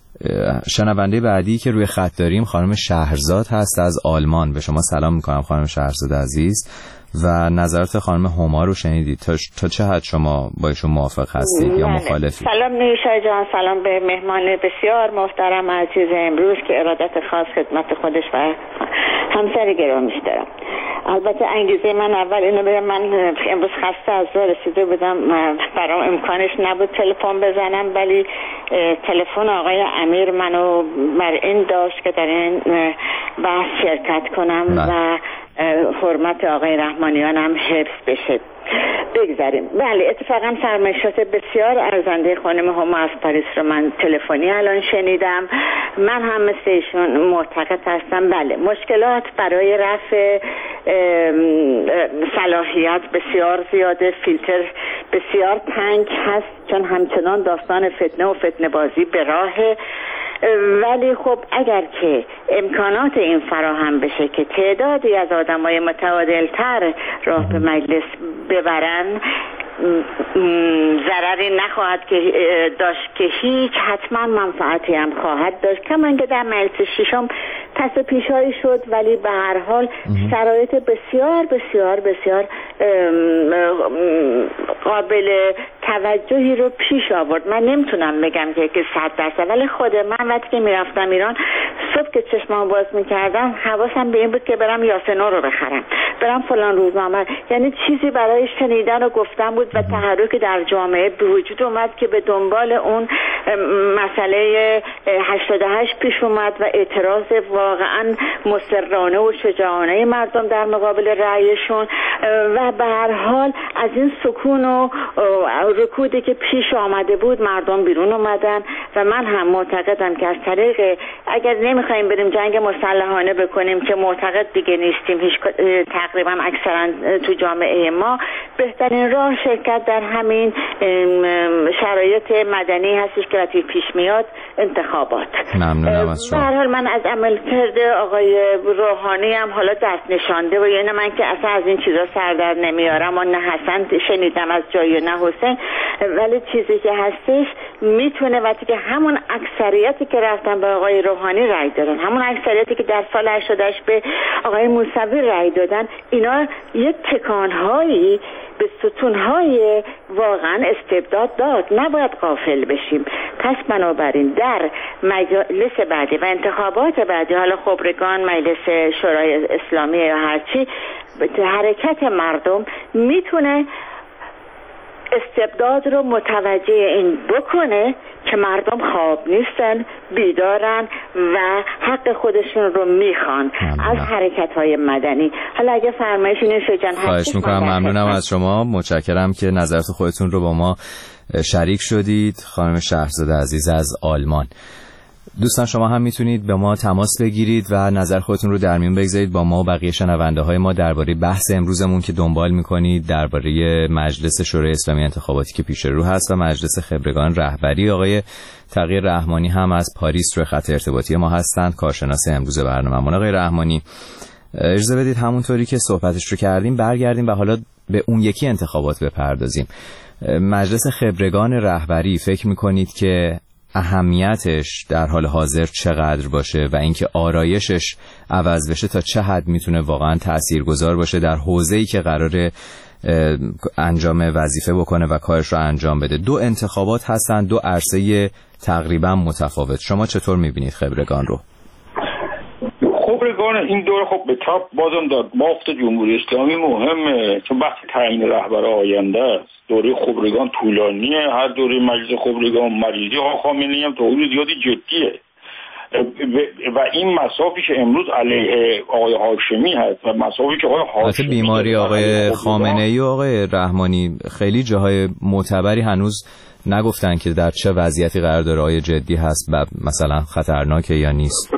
شنونده بعدی که روی خط داریم خانم شهرزاد هست از آلمان. به شما سلام میکنم خانم شهرزاد عزیز و نظرات خانم هما رو شنیدید. تا, تا چه حد شما با ایشون موافق هستید یا مخالفید؟ سلام نیوشا جان، سلام به مهمان بسیار محترم عزیز امروز که ارادت خاص خدمت خودش و همسر گرامیش دارم. البته انگیزه من اول اینو بگم، من امروز خسته از راه رسیده بودم، برام امکانش نبود تلفن بزنم، ولی تلفن آقای امیر منو بر این داشت که در این بحث شرکت کنم و حرمت آقای رحمانیان هم حفظ بشه. بگذاریم. بله اتفاقا فرمایشات بسیار ارزنده خانم هما از پاریس رو من تلفنی الان شنیدم. من هم مثل ایشون معتقد هستم بله مشکلات برای رفع صلاحیت بسیار زیاده، فیلتر بسیار تنگ هست چون همچنان داستان فتنه و فتنه بازی به راهه. ولی خب اگر که امکانات این فراهم بشه که تعدادی از آدمای متعادل‌تر راه به مجلس ببرن ضرری نخواهد که داشت که هیچ حتما منفعتی هم خواهد داشت. کمان که در مجلس ششم پس و پیشایی شد ولی به هر حال شرایط بسیار بسیار بسیار قابل توجهی رو پیش آورد. من نمیتونم بگم که که صد درصد ولی خود من وقتی که میرفتم ایران صبح که چشمام باز میکردم حواسم به این بود که برم یاسنو رو بخرم، برم فلان روزنامه، یعنی چیزی برای شنیدن و گفتن بود و تحرک در جامعه به وجود اومد که به دنبال اون مسئله هشتاد و هشت پیش اومد و اعتراض واقعا مصرانه و شجاعانه مردم در مقابل رأیشون و به هر حال از این سکون و رکودی که پیش آمده بود مردم بیرون اومدن و من هم معتقدم که از طریق اگر نمیخوایم بریم جنگ مسلحانه بکنیم که معتقد دیگه نیستیم هیچ تقریبا اکثرا تو جامعه ما، بهترین راه شرکت در همین شرایط مدنی هستش که وقتی پیش میاد انتخابات. ممنونم از شما. به هر حال من از عمل کرده آقای روحانی هم حالا دست نشانده و یعنی من که اصلا از این چیزا سر در نمیارم و نه حسن شنیدم از جایی نه حسین، ولی چیزی که هستش میتونه وقتی که همون اکثریتی که رفتن به آقای روحانی رای دادن، همون اکثریتی که در سال هشتاد و هشت به آقای موسوی رای دادن، اینا یک تکانهایی به ستونهای واقعا استبداد داد. نباید غافل بشیم. پس بنابراین در مجلس بعدی و انتخابات بعدی، حالا خبرگان، مجلس شورای اسلامی یا هرچی، حرکت مردم میتونه استبداد رو متوجه این بکنه که مردم خواب نیستن، بیدارن و حق خودشون رو میخوان از حرکت‌های مدنی. حالا اگه فرمایشین این شجن هست خواهش میکنم. ممنونم از شما، متشکرم که نظرات خودتون رو با ما شریک شدید. خانم شهرزاده عزیز از آلمان. دوستان شما هم میتونید به ما تماس بگیرید و نظر خودتون رو در میون بگذارید با ما و بقیه شنونده های ما درباره بحث امروزمون که دنبال میکنید درباره مجلس شورای اسلامی انتخاباتی که پیش رو هست و مجلس خبرگان رهبری. آقای تقی رحمانی هم از پاریس روی خط ارتباطی ما هستند، کارشناس امروز برنامه‌مون. آقای رحمانی اجازه بدید همونطوری که صحبتش رو کردیم برگردیم و حالا به اون یکی انتخابات بپردازیم. مجلس خبرگان رهبری فکر میکنید که اهمیتش در حال حاضر چقدر باشه و اینکه آرایشش عوض بشه تا چه حد میتونه واقعا تاثیرگذار باشه در حوزه‌ای که قراره انجام وظیفه بکنه و کارش رو انجام بده؟ دو انتخابات هستن، دو عرصه تقریبا متفاوت. شما چطور میبینید خبرگان رو؟ خبرگان این دوره خب به تاپ بازم داد بافت جمهوری اسلامی مهمه، چون بحث تعیین رهبر آینده است. دوره خبرگان طولانیه، هر دوره مجلس خبرگان مریضی ها خامنه‌ای هم تا حدود زیادی جدیه و این مسافی که امروز علیه آقای هاشمی هست و مسافی که آقای هاشمی بیماری آقای خامنه‌ای و آقای رحمانی خیلی جاهای معتبری هنوز نگفتن که در چه وضعیتی قرار داره، آیا جدی هست و مثلا خطرناکه یا نیست.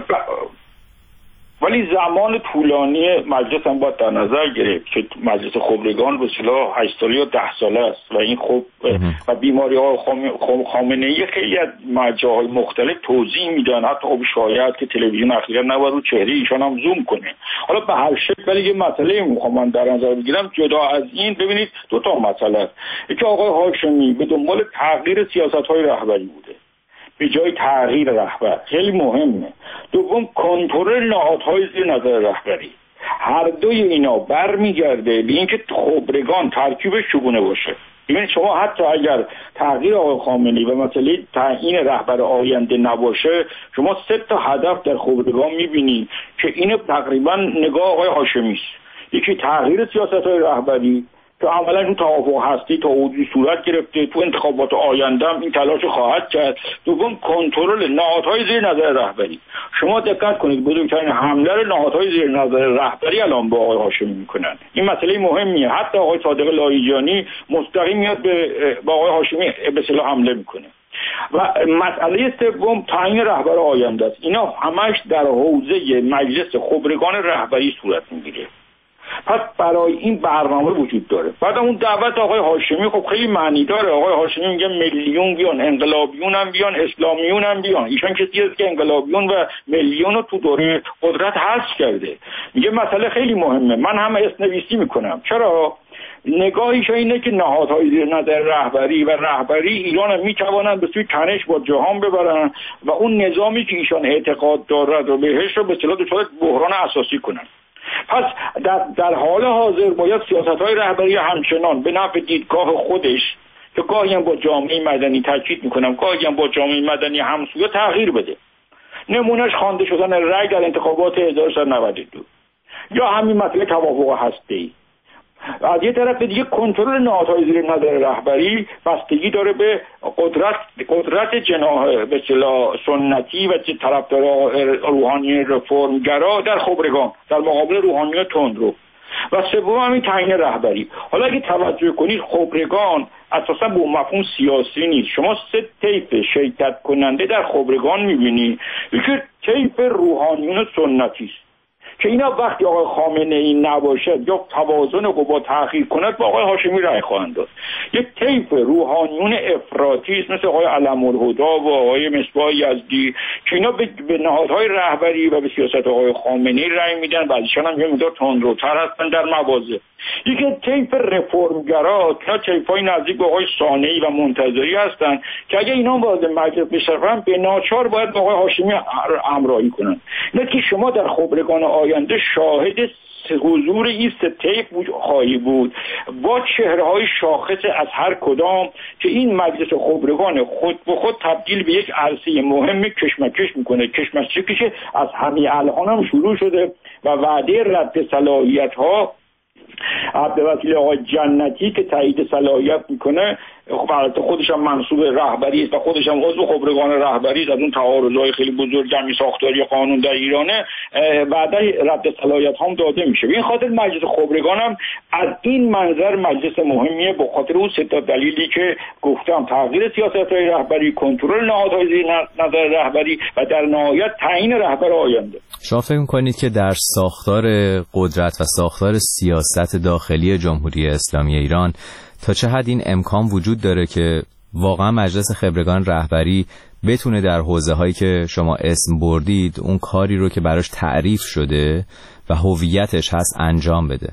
ولی زمان طولانی مجلس هم باید در نظر گرفت که مجلس خبرگان به اصطلاح هشت ساله یا ده ساله است و این خب و بیماری ها خامنه‌ای خیلی از جاهای مختلف توضیح میدن، حتی خب شاید که تلویزیون اخیرا نباید رو چهره ایشان هم زوم کنه. حالا به هر شکل ولی یه مسئله میخوام من در نظر بگیرم. جدا از این ببینید دو تا مسئله است. یکی آقای هاشمی به دنبال تغییر سیاست‌های رهبری بوده به جای تغییر رهبر، خیلی مهمه. دوم کنترل نهادهای زیر نظر رهبری. هر دوی اینا برمیگرده به اینکه خبرگان ترکیبش چگونه باشه. ببینید شما حتی اگر تغییر آقای خامنه‌ای و مسئله تعیین رهبر آینده نباشه، شما سه تا هدف در خبرگان میبینید که اینو تقریبا نگاه آقای هاشمی است. یکی تغییر سیاست‌های رهبری که که عملا اون توافق هستی تا حدودی صورت گرفته، تو انتخابات آینده هم این تلاش خواهد کرد. دوم کنترل نهادهای زیر نظر رهبری. شما دقت کنید بزرگترین حمله رو نهادهای زیر نظر رهبری الان با آقای هاشمی میکنن. این مسئله مهمیه. حتی آقای صادق لاهیجانی مستقیم میاد به با آقای هاشمی به اصطلاح حمله میکنه. و مسئله سوم تعیین رهبر آینده است. اینا همش در حوزه مجلس خبرگان رهبری صورت میگیره. پس برای این برنامه وجود داره. بعد اون دعوت آقای هاشمی خب خیلی معنی داره. آقای هاشمی میگه میلیون بیان، انقلابیون هم بیان، اسلامیون هم بیان. ایشان کسی است که انقلابیون و میلیون رو تو دوره قدرت حذف کرده. میگه مسئله خیلی مهمه. من هم اسم‌نویسی میکنم. چرا؟ نگاهیش اینه که نهادهای زیر نظر رهبری و رهبری ایران میتوانند به سوی تنش با جهان ببرن و اون نظامی که ایشان اعتقاد دارد و بهش رو به اصطلاح دچار بحران اساسی کنن. پس در, در حال حاضر باید سیاست‌های رهبری همچنان به نفع دیدگاه خودش که گاهی هم با جامعه مدنی تاکید میکنم گاهی هم با جامعه مدنی همسویه تغییر بده. نمونهش خوانده شدن رأی در انتخابات هزار و سیصد و نود و دو یا همین مسئله توافق هسته‌ای. از یه طرف دیگه کنترل نهادهای زیر نظر رهبری بستگی داره به قدرت قدرت جناح به اصطلاح سنتی و طرفدار روحانی رفرمگرا در خبرگان در مقابل روحانی تندرو. و سوم همین تعیین رهبری. حالا اگه توجه کنید خبرگان اساسا به مفهوم سیاسی نیست. شما سه طیف شرکت کننده در خبرگان میبینی. یکی طیف روحانیون سنتی است که اینا وقتی آقای خامنه ای نباشد یا توازن قوا تحقیر کند با آقای هاشمی رأی خواهند داد. یک طیف روحانیون افراطی است مثل آقای علم‌الهدا و آقای مصباح یزدی که اینا به, به نهادهای رهبری و به سیاست آقای خامنه ای رأی میدن. بعضیشون هم یه مقدار تندروتر هستن در مواضع. یک طیف رفرمگرا که طیفای نزدیک به آقای صانعی و منتظری هستن که اگه اینا وارد مجلس بشن به ناچار باید با آقای هاشمی همراهی کنن. نه که شما در خبرگان آینده شاهد حضور این سه طیف خواهی بود با چهره‌های شاخص از هر کدام که این مجلس خبرگان خود به خود تبدیل به یک عرصه مهم کشمکش میکنه. کشمکشی که از همین الان هم شروع شده و وعده رد صلاحیت‌ها به وسیله آقای جنتی که تایید صلاحیت میکنه. خب البته خودش هم منصوب رهبری است و خودش هم عضو خبرگان رهبری است. از اون تعارض‌های خیلی بزرگ جمعی ساختاری قانون در ایرانه بعدا رد صلاحیت هم داده میشه. به این خاطر مجلس خبرگان هم از این منظر مجلس مهمیه به خاطر اون سه تا دلیلی که گفتم: تغییر سیاست‌های رهبری، کنترل نهادهای زیر نظر رهبری و در نهایت تعیین رهبر آینده. شما فکر می‌کنید که در ساختار قدرت و ساختار سیاست داخلی جمهوری اسلامی ایران تا چه حد این امکان وجود داره که واقعا مجلس خبرگان رهبری بتونه در حوزه‌هایی که شما اسم بردید اون کاری رو که براش تعریف شده و هویتش هست انجام بده؟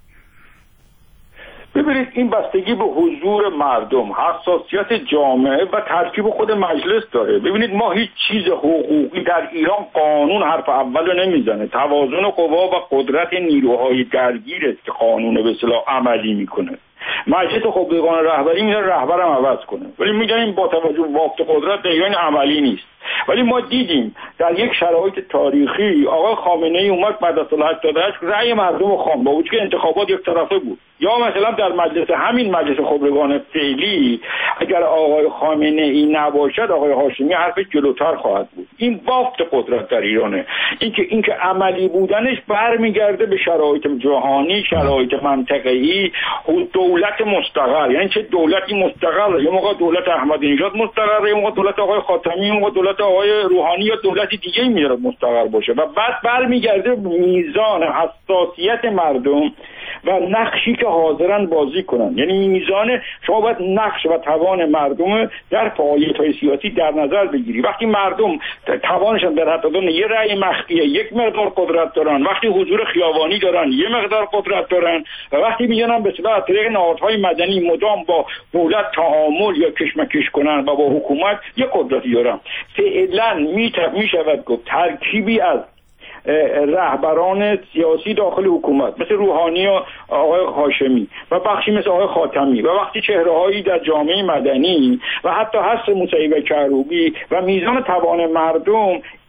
ببینید این بستگی به حضور مردم، حساسیت جامعه و ترکیب خود مجلس داره. ببینید ما هیچ چیز حقوقی در ایران قانون حرف اول نمیزنه. توازن قوا و قدرت نیروهای درگیر است که قانون به اصطلاح عملی میکنه. مجلس خبرگان رهبری میره رهبرم عوض کنه، ولی میگن با توجه به بافت قدرت در ایران عملی نیست. ولی ما دیدیم در یک شرایط تاریخی آقای خامنه ای اومد بعد از سال هشتاد و هشت رأی مردم رو خواند با وجودی که انتخابات یک طرفه بود. یا مثلا در مجلس همین مجلس خبرگان فعلی اگر آقای خامنه ای نباشد آقای هاشمی حرف جلوتر خواهد بود. این بافت قدرت در ایرانه. اینکه اینکه عملی بودنش برمیگرده به شرایط جهانی، شرایط منطقه‌ای، دولت مستقر. یعنی چه دولتی مستقر؟ یه موقع دولت احمدی نژاد مستقر، یه موقع دولت آقای خاتمی، یه موقع دولت آقای روحانی یا دولت دیگه میاد مستقر باشه و بعد برمیگرده میزان حساسیت مردم و نقشی که حاضرن بازی کنن. یعنی میزان شما باید نقش و توان مردم در فعالیت‌های سیاسی در نظر بگیری. وقتی مردم توانشون در حد دادن یه رأی مخفیه یک مقدار قدرت دارن، وقتی حضور خیابانی دارن یه مقدار قدرت دارن و وقتی میگن به اصطلاح طریق نهادهای مدنی مدام با دولت تعامل یا کشمکش کنن و با حکومت یه قدرتی دارن. فعلا میشود گفت ترکیبی از رهبران سیاسی داخل حکومت مثل روحانی و آقای هاشمی و بخشی مثل آقای خاتمی و وقتی چهره‌هایی در جامعه مدنی و حتی حس موسوی و کروبی و میزان توان مردم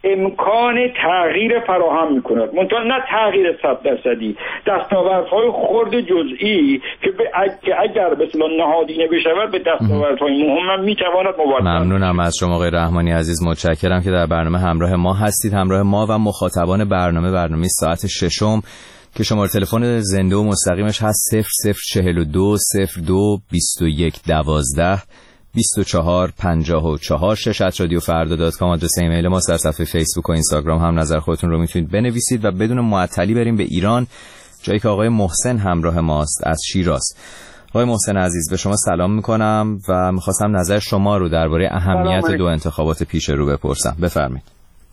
امکان تغییر فراهم میکند، منتها نه تغییر صد درصدی، دستاوردهای خرد جزئی که, ب... که اگر به اصطلاح نهادینه بشود به دستاوردهای مهم میتواند مبادله. ممنونم از شما آقای رحمانی عزیز، متشکرم که در برنامه همراه ما هستید، همراه ما و مخاطبان برنامه برنامه ساعت ششم که شماره تلفن زنده و مستقیمش هست صفر صفر چهل و دو صفر دو بیست و یک دوازده بیست و چهار پنجاه و چهار. شش ات رادیو فردا دات کام آدرس ایمیل ما، در صفحه فیسبوک و اینستاگرام هم نظر خودتون رو میتونید بنویسید و بدون معطلی بریم به ایران، جایی که آقای محسن همراه ماست از شیراز. آقای محسن عزیز به شما سلام میکنم و میخواستم نظر شما رو درباره اهمیت دو انتخابات پیش رو بپرسم. بفرمایید.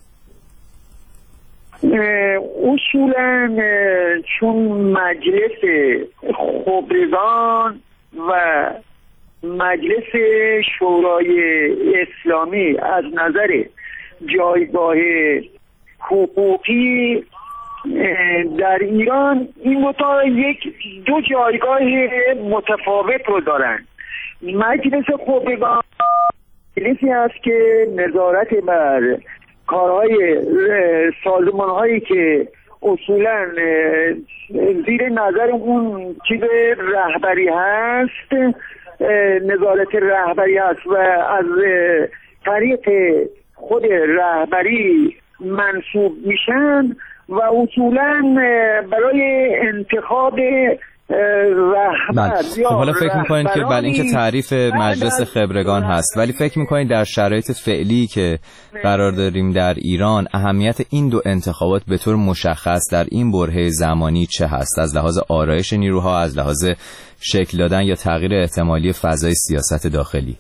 اصولا چون مجلس خبرگان و مجلس شورای اسلامی از نظر جایگاه حقوقی در ایران این دو تا یک دو جایگاه متفاوت رو دارن. مجلس خبرگان مجلسی است که نظارت بر کارهای سازمان هایی که اصولا زیر نظر اون چیز رهبری هست، نظارت رهبری هست و از طریق خود رهبری منصوب میشن و اصولا برای انتخاب رهبر. خب حالا فکر میکنید که بله این که تعریف مجلس خبرگان هست، ولی فکر میکنید در شرایط فعلی که قرار داریم در ایران اهمیت این دو انتخابات به طور مشخص در این برهه زمانی چه هست؟ از لحاظ آرایش نیروها، از لحاظ شکل دادن یا تغییر احتمالی فضای سیاست داخلی؟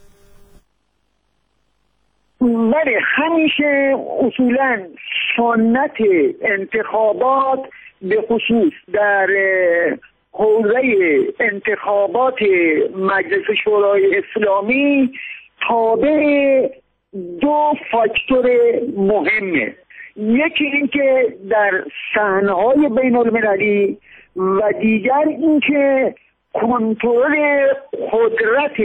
بله، همیشه اصولا سنت انتخابات به خصوص در حوزه انتخابات مجلس شورای اسلامی تابع دو فاکتور مهمه. یکی این که در صحنه‌های بین المللی و دیگر این که کنترل قدرت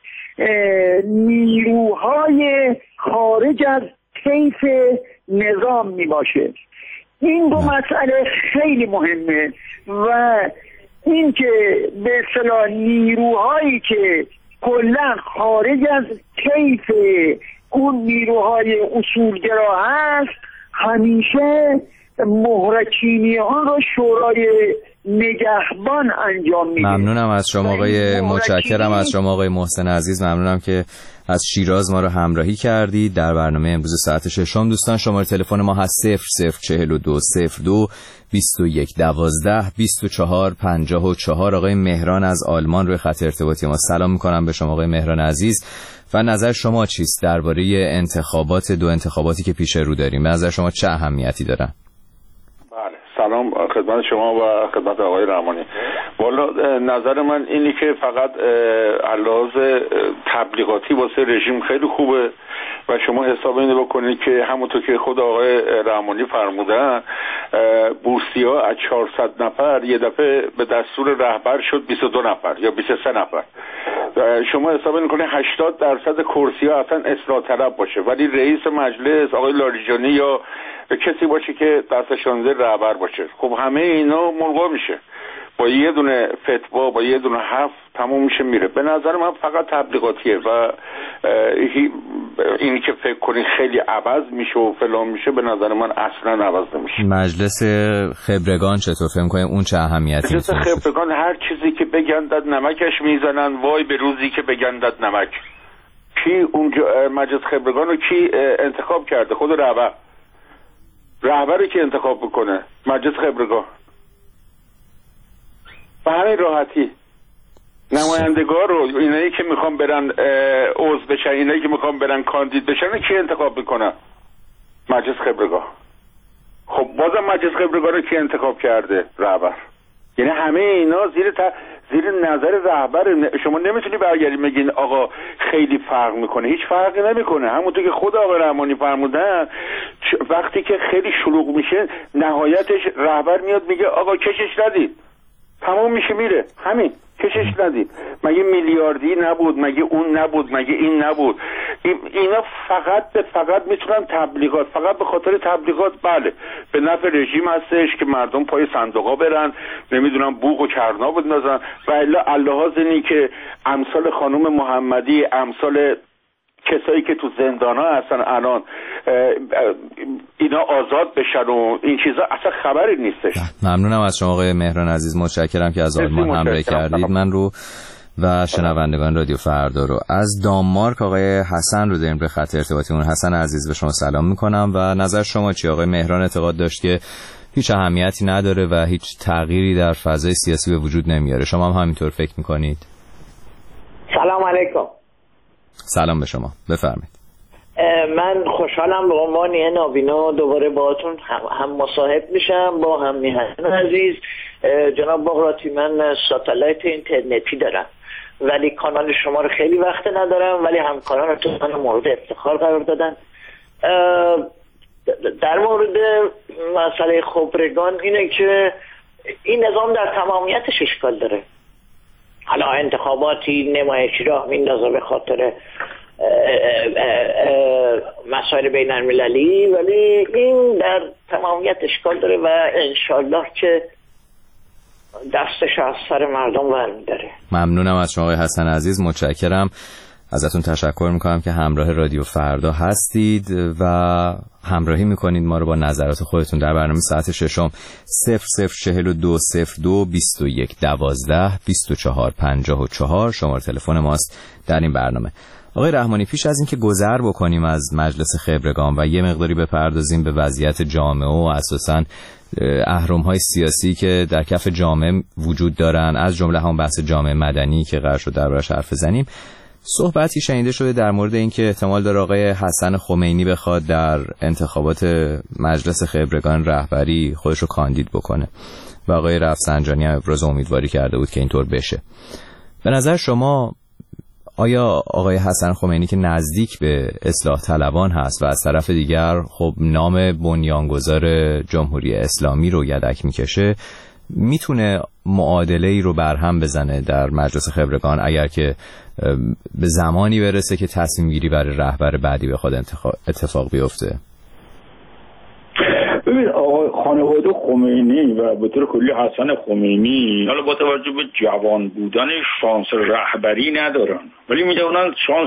نیروهای خارج از طیف نظام می باشه. این دو مسئله خیلی مهمه و این که به اصطلاح نیروهایی که کلا خارج از طیف اون نیروهای اصولگرا هست همیشه مهرچینی آن را شورای نگهبان انجام میده. ممنونم از شما آقای متشکرم از شما آقای محسن عزیز، ممنونم که از شیراز ما رو همراهی کردید در برنامه امروز ساعت ششم. دوستان شماره تلفن ما هست صفر صفر چهل و دو صفر دو بیست و یک دوازده بیست و چهار پنجاه و چهار. آقای مهران از آلمان روی خط ارتباطی ما. سلام میکنم به شما آقای مهران عزیز و نظر شما چیست درباره انتخابات دو انتخاباتی که پیش رو داریم؟ به نظر شما چه اهمیتی دارن؟ بله، سلام خدمت شما و خدمت آقای رحمانی. والا نظر من اینی که فقط علاوه تبلیغاتی واسه رژیم خیلی خوبه و شما حساب اینو بکنید که همونطور که خود آقای رحمانی فرمودن بورسیا از چهارصد نفر یه دفعه به دستور رهبر شد بیست و دو نفر یا بیست و سه نفر. شما حساب این کنید هشتاد درصد کرسی‌ها اصلا اصلاح طلب باشه ولی رئیس مجلس آقای لاریجانی یا کسی باشه که دستشان زیر رهبر باشه، خب همه اینا ملغا میشه، با یه دونه فتوا با یه دونه حرف تموم میشه میره. به نظر من فقط تبلیغاتیه و اینی که فکر کنی خیلی عوض میشه و فلان میشه به نظر من اصلا عوض نمیشه. مجلس خبرگان چطور فکر کنید اون چه اهمیتی؟ مجلس خبرگان هر چیزی که بگندد نمکش میزنن، وای به روزی که بگندد نمک. کی اونجا مجلس خبرگان رو کی انتخاب کرده؟ خود رهبر. رهبری که انتخاب بکنه مجلس خبرگان به همین راحتی. نمایندگار رو اینایی که میخوان برن عضو بشن، اینایی که میخوان برن کاندید بشن کی انتخاب میکنه؟ مجلس خبرگان. خب بازم مجلس خبرگان رو کی انتخاب کرده؟ رهبر. یعنی همه اینا زیر تا... زیر نظر رهبر. شما نمیتونی برگردی بگین آقا خیلی فرق میکنه، هیچ فرقی نمیکنه. همونطور که خود آقا رحمانی فرمودن وقتی که خیلی شلوغ میشه نهایتش رهبر میاد میگه آقا کشش ندید، تمام میشه میره، همین کشش ندید. مگه میلیاردی نبود؟ مگه اون نبود؟ مگه این نبود؟ اینا فقط فقط میتونن تبلیغات، فقط به خاطر تبلیغات، بله به نفع رژیم هستش که مردم پای صندوقا برن، نمیدونم بوق و کرنا بندازن و الا اللحاظ اینی که امثال خانم محمدی، امثال کسایی که تو زندان ها هستن الان اینا آزاد بشن و این چیزا اصلا خبری نیستش. ممنونم از شما آقای مهران عزیز، متشکرم که از آلمان همراهی کردید من رو و شنوندگان رادیو فردا رو. از دانمارک آقای حسن رو داریم به خط ارتباطیمون. حسن عزیز به شما سلام میکنم و نظر شما چی؟ آقای مهران اعتقاد داشت که هیچ اهمیتی نداره و هیچ تغییری در فضای سیاسی به وجود نمیاره، شما هم همینطور فکر میکنید؟ سلام علیکم. سلام به شما، بفرمایید. من خوشحالم به عنوان یه نابینا دوباره باهاتون هم, هم مصاحب میشم با هم میهن عزیز. جناب بغراتی، من ساتلایت اینترنتی دارم ولی کانال شما رو خیلی وقت ندارم، ولی همکارانتون من مورد افتخار قرار دادن. در مورد مسئله خبرگان اینه که این نظام در تمامیتش اشکال داره. حالا انتخاباتی نمایشی راه میندازه به خاطر مسائل بین المللی، ولی این در تمامیت اشکال داره و انشالله که دستش از سر مردم برمی‌داره. ممنونم از شما آقای حسن عزیز، متشکرم ازتون، تشکر میکنم که همراه رادیو فردا هستید و همراهی میکنید ما رو با نظرات خودتون در برنامه ساعت ششم. صفر صفر چهل و دو صفر دو بیست و یک دوازده بیست و چهار پنجاه و چهار شماره تلفن ماست در این برنامه. آقای رحمانی، پیش از این که گذر بکنیم از مجلس خبرگان و یه مقداری بپردازیم به وضعیت جامعه و اساساً اهرم‌های سیاسی که در کف جامعه وجود دارن، از جمله هم بحث جامعه مدنی که قرار شد دربارش حرف بزنیم، صحبتی شنیده شده در مورد اینکه احتمال داره آقای حسن خمینی بخواد در انتخابات مجلس خبرگان رهبری خودش رو کاندید بکنه و آقای رفسنجانی هم ابراز امیدواری کرده بود که اینطور بشه. به نظر شما آیا آقای حسن خمینی که نزدیک به اصلاح طلبان هست و از طرف دیگر خب نام بنیانگذار جمهوری اسلامی رو یدک میکشه، میتونه معادله‌ای رو برهم بزنه در مجلس خبرگان اگر که به زمانی برسه که تصمیم گیری برای رهبر بعدی بخواد اتفاق بیفته؟ ببین آقای خانواده خمینی و به طور کلی حسن خمینی حالا با توجه به جوان بودن شانس رهبری ندارن، ولی میتونن شانس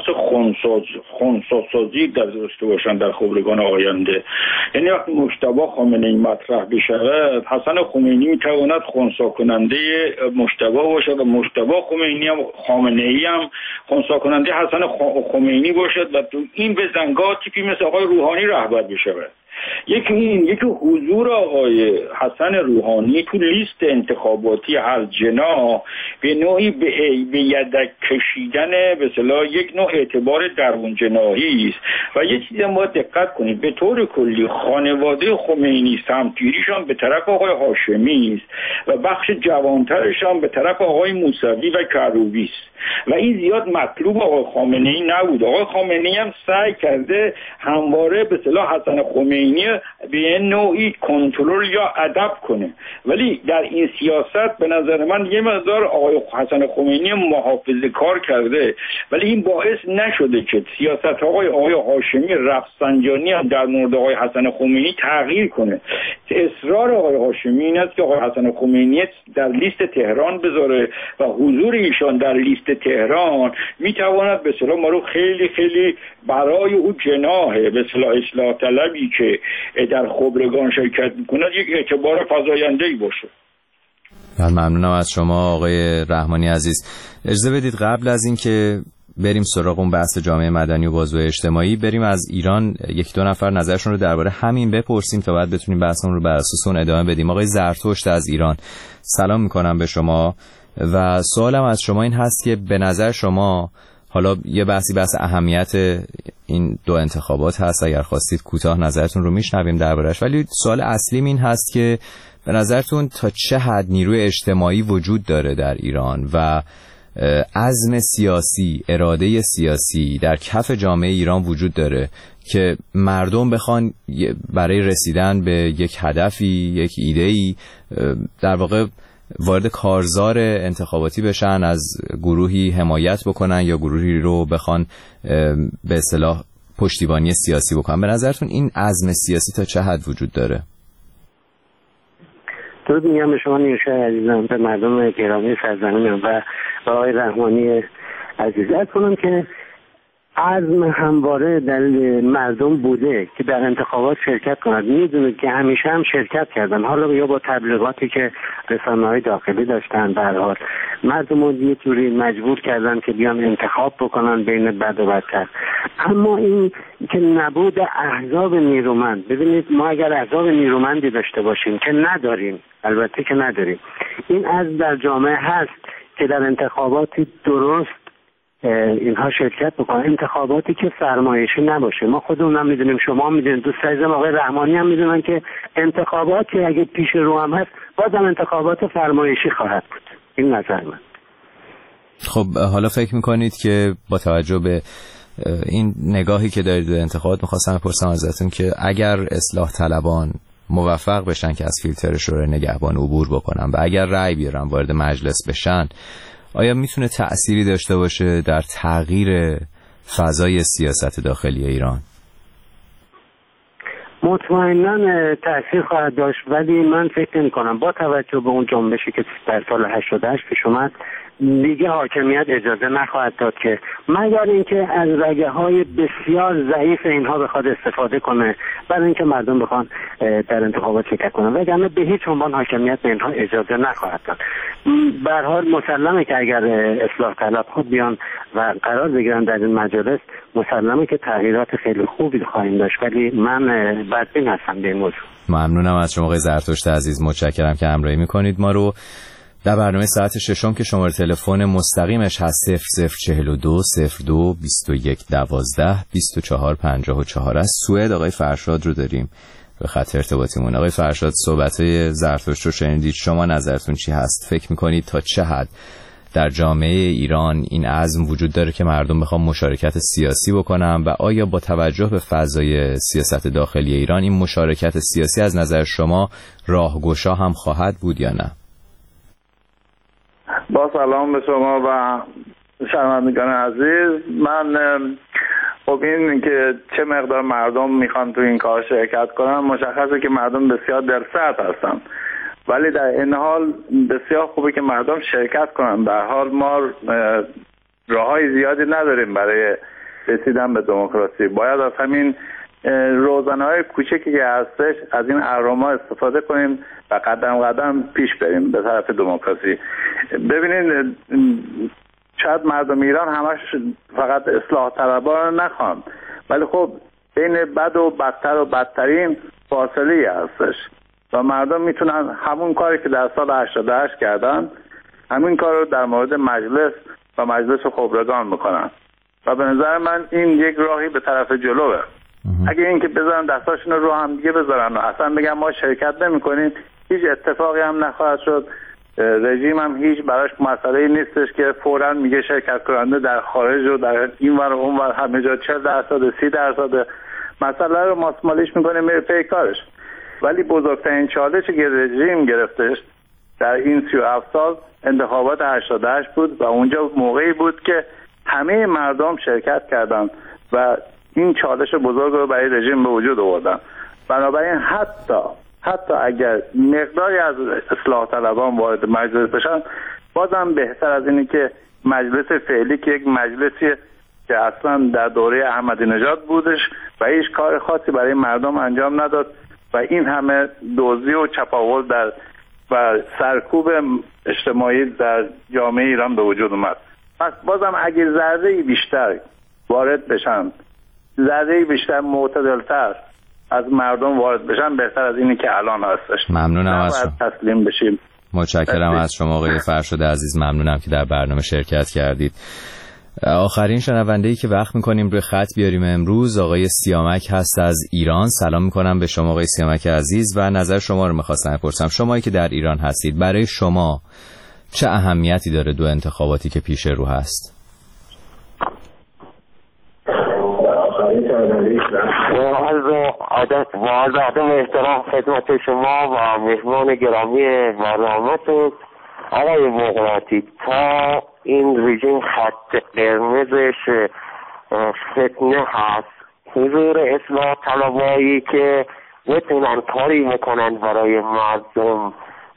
خنثی‌سازی در داشته باشن در خبرگان آینده. یعنی وقتی مجتبی خامنه‌ای مطرح بشه، حسن خمینی میتواند خنثی کننده مجتبی باشد و مجتبی خمینی هم خامنه‌ای هم خنثی کننده حسن خمینی باشد و تو این بزنگاتی که مثل آقای روحانی رهبر بشه. یکی این یکی حضور آقای حسن روحانی تو لیست انتخاباتی هر جناح به نوعی به, به یدک کشیدن به اصطلاح یک نوع اعتبار درون جناحی است و یه چیزی ما دقت کنید، به طور کلی خانواده خمینی سمتگیریشان به طرف آقای هاشمی است و بخش جوانترشان به طرف آقای موسوی و کروبی است و این زیاد مطلوب آقای خامنه‌ای نبود. آقای خامنه‌ای هم سعی کرده همواره به اصطلاح حسن خمینی به نوعی کنترل یا ادب کنه، ولی در این سیاست به نظر من یه مقدار آقای حسن خمینی محافظه کار کرده، ولی این باعث نشده که سیاست آقای آقای هاشمی رفسنجانی هم در مورد آقای حسن خمینی تغییر کنه. اصرار آقای هاشمی این است که آقای حسن خمینی در لیست تهران بذاره و حضور ایشان در لیست تهران میتواند به اصطلاح ما رو خیلی خیلی برای او جناح به اصطلاح اصلاح طلبی که در خبرگان شرکت میکنه یک اعتبار فزاینده‌ای باشه. ممنونم از شما آقای رحمانی عزیز. اجازه بدید قبل از این که بریم سراغ اون بحث جامعه مدنی و بازوی اجتماعی، بریم از ایران یک دو نفر نظرشون رو درباره همین بپرسیم تا بعد بتونیم بحثمون رو بر اساس اون ادامه بدیم. آقای زرتشت از ایران، سلام میکنم به شما و سوالم از شما این هست که به نظر شما، حالا یه بحثی بحث اهمیت این دو انتخابات هست، اگر خواستید کوتاه نظرتون رو میشنویم دربارش، ولی سوال اصلیم این هست که به نظرتون تا چه حد نیروی اجتماعی وجود داره در ایران و عزم سیاسی، اراده سیاسی در کف جامعه ایران وجود داره که مردم بخوان برای رسیدن به یک هدفی، یک ایده‌ای در واقع وارد کارزار انتخاباتی بشن، از گروهی حمایت بکنن یا گروهی رو بخوان به اصطلاح پشتیبانی سیاسی بکنن. به نظرتون این عزم سیاسی تا چه حد وجود داره؟ درود میگم به شما نیوشا عزیزم، به مردم گرامی سرزمینم و به آقای رحمانی عزیز عرض کنم که عزم همواره در مردم بوده که در انتخابات شرکت کنند. میدونید که همیشه هم شرکت کردن، حالا یا با تبلیغاتی که رسانه‌های داخلی داشتن، به هر حال مردم رو یه جوری مجبور کردن که بیان انتخاب بکنن بین بد و بدتر. اما این که نبود احزاب نیرومند، ببینید ما اگر احزاب نیرومندی داشته باشیم که نداریم، البته که نداریم، این از در جامعه هست که در انتخاباتی درست اینها شرکت بکنن، انتخاباتی که فرمایشی نباشه. ما خودمون هم میدونیم، شما میدونید، دوست عزیزم آقای رحمانی هم میدونن که انتخاباتی اگه پیش رو هم هست بازم انتخابات فرمایشی خواهد بود. این نظر من. خب حالا فکر میکنید که با توجه به این نگاهی که دارید به انتخابات، میخواستم بپرسم ازتون که اگر اصلاح طلبان موفق بشن که از فیلتر شورای نگهبان عبور بکنن و اگر رأی بیارن وارد مجلس بشن، آیا میتونه تأثیری داشته باشه در تغییر فضای سیاست داخلی ایران؟ مطمئناً تأثیر خواهد داشت، ولی من فکر نمی کنم با توجه به اون جنبشی که در سال هشتاد و هشت پیش اومد دیگه حاکمیت اجازه نخواهد داد که مگر اینکه از رگه های بسیار ضعیف اینها بخواد استفاده کنه برای اینکه مردم بخوان در انتخابات شرکت کنن، وگرنه به هیچ عنوان حاکمیت به اینها اجازه نخواهد داد. به هر حال مسلمه که اگر اصلاح طلب خود بیان و قرار بگیرن در این مجالس، مسلمه که تغییرات خیلی خوبی خواهیم داشت، ولی من بدبین هستم به این موضوع. ممنونم از شما آقای زرتشت عزیز، متشکرم که همراهی میکنید ما رو در برنامه ساعت ششم که شماره تلفن مستقیمش هست صفر صفر چهل و دو صفر دو بیست و یک دوازده بیست و چهار پنجاه و چهار است. سوئد آقای فرشاد رو داریم به خط ارتباطیمون. آقای فرشاد، صحبت‌های زرتشت رو شنیدید، شما نظرتون چی هست؟ فکر می‌کنید تا چه حد در جامعه ایران این عزم وجود داره که مردم بخوام مشارکت سیاسی بکنن و آیا با توجه به فضای سیاست داخلی ایران این مشارکت سیاسی از نظر شما راهگشا هم خواهد بود یا نه؟ با سلام به شما و شنوندگان عزیز. من خب این که چه مقدار مردم میخوان تو این کار شرکت کنن مشخصه که مردم بسیار درصد هستن، ولی در این حال بسیار خوبه که مردم شرکت کنن. در حال ما راههای زیادی نداریم برای رسیدن به دموکراسی. باید از همین روزنه‌های کوچکی که هستش از این اهرم‌ها استفاده کنیم و قدم قدم پیش بریم به طرف دموکراسی. ببینید شاید مردم ایران همش فقط اصلاح طلبان نخوان، ولی خب بین بد و بدتر و بدترین فاصله هستش و مردم میتونن همون کاری که در سال هشتاد و هشت کردن همین کار رو در مورد مجلس و مجلس خبرگان میکنن و به نظر من این یک راهی به طرف جلوه. اگه این که بذارن دستاشون رو هم دیگه بذارن و اصلا بگن ما شرکت نمی کنیم، هیچ اتفاقی هم نخواهد شد. رژیم هم هیچ براش مسئله نیستش که فوراً میگه شرکت کننده در خارج و در این ور و اون ور همه جا چهل درصد سی درصد مسئله رو ماسمالیش میکنه میره پی کارش. ولی بزرگترین چالشی که رژیم گرفتش در این سی و هفت سال انتخابات هشتاد و هشت بود و اونجا موقعی بود که همه مردم شرکت کردند و این چالش بزرگ رو برای رژیم به وجود آوردن. بنابراین حتی حتی اگر مقداری از اصلاح طلبان وارد مجلس بشن، بازم بهتر از اینی که مجلس فعلی که یک مجلسی که اصلا در دوره احمدی نژاد بودش و هیچ کار خاصی برای مردم انجام نداد و این همه دزدی و چپاول در و سرکوب اجتماعی در جامعه ایران به وجود اومد. پس بازم اگر ذره بیشتر وارد بشن، ذره بیشتر معتدلتر از مردم وارد بشن، بهتر از اینی که الان هستش. ممنونم از شما. تسلیم بشیم. متشکرم از شما آقای فرشاد عزیز، ممنونم که در برنامه شرکت کردید. آخرین شنونده‌ای که وقت می‌کنیم روی خط بیاریم امروز آقای سیامک هست از ایران. سلام می‌کنم به شما آقای سیامک عزیز و نظر شما رو می‌خواستم بپرسم. شمایی که در ایران هستید، برای شما چه اهمیتی داره دو انتخاباتی که پیش رو هست؟ با عرض ادب احترام خدمت شما و مهمان گرامی برنامه‌تون، آقای بغراتی تا این رژیم خط قرمزش فتنه هست، حضور اصلاح طلبایی که بتونن کاری بکنن برای مردم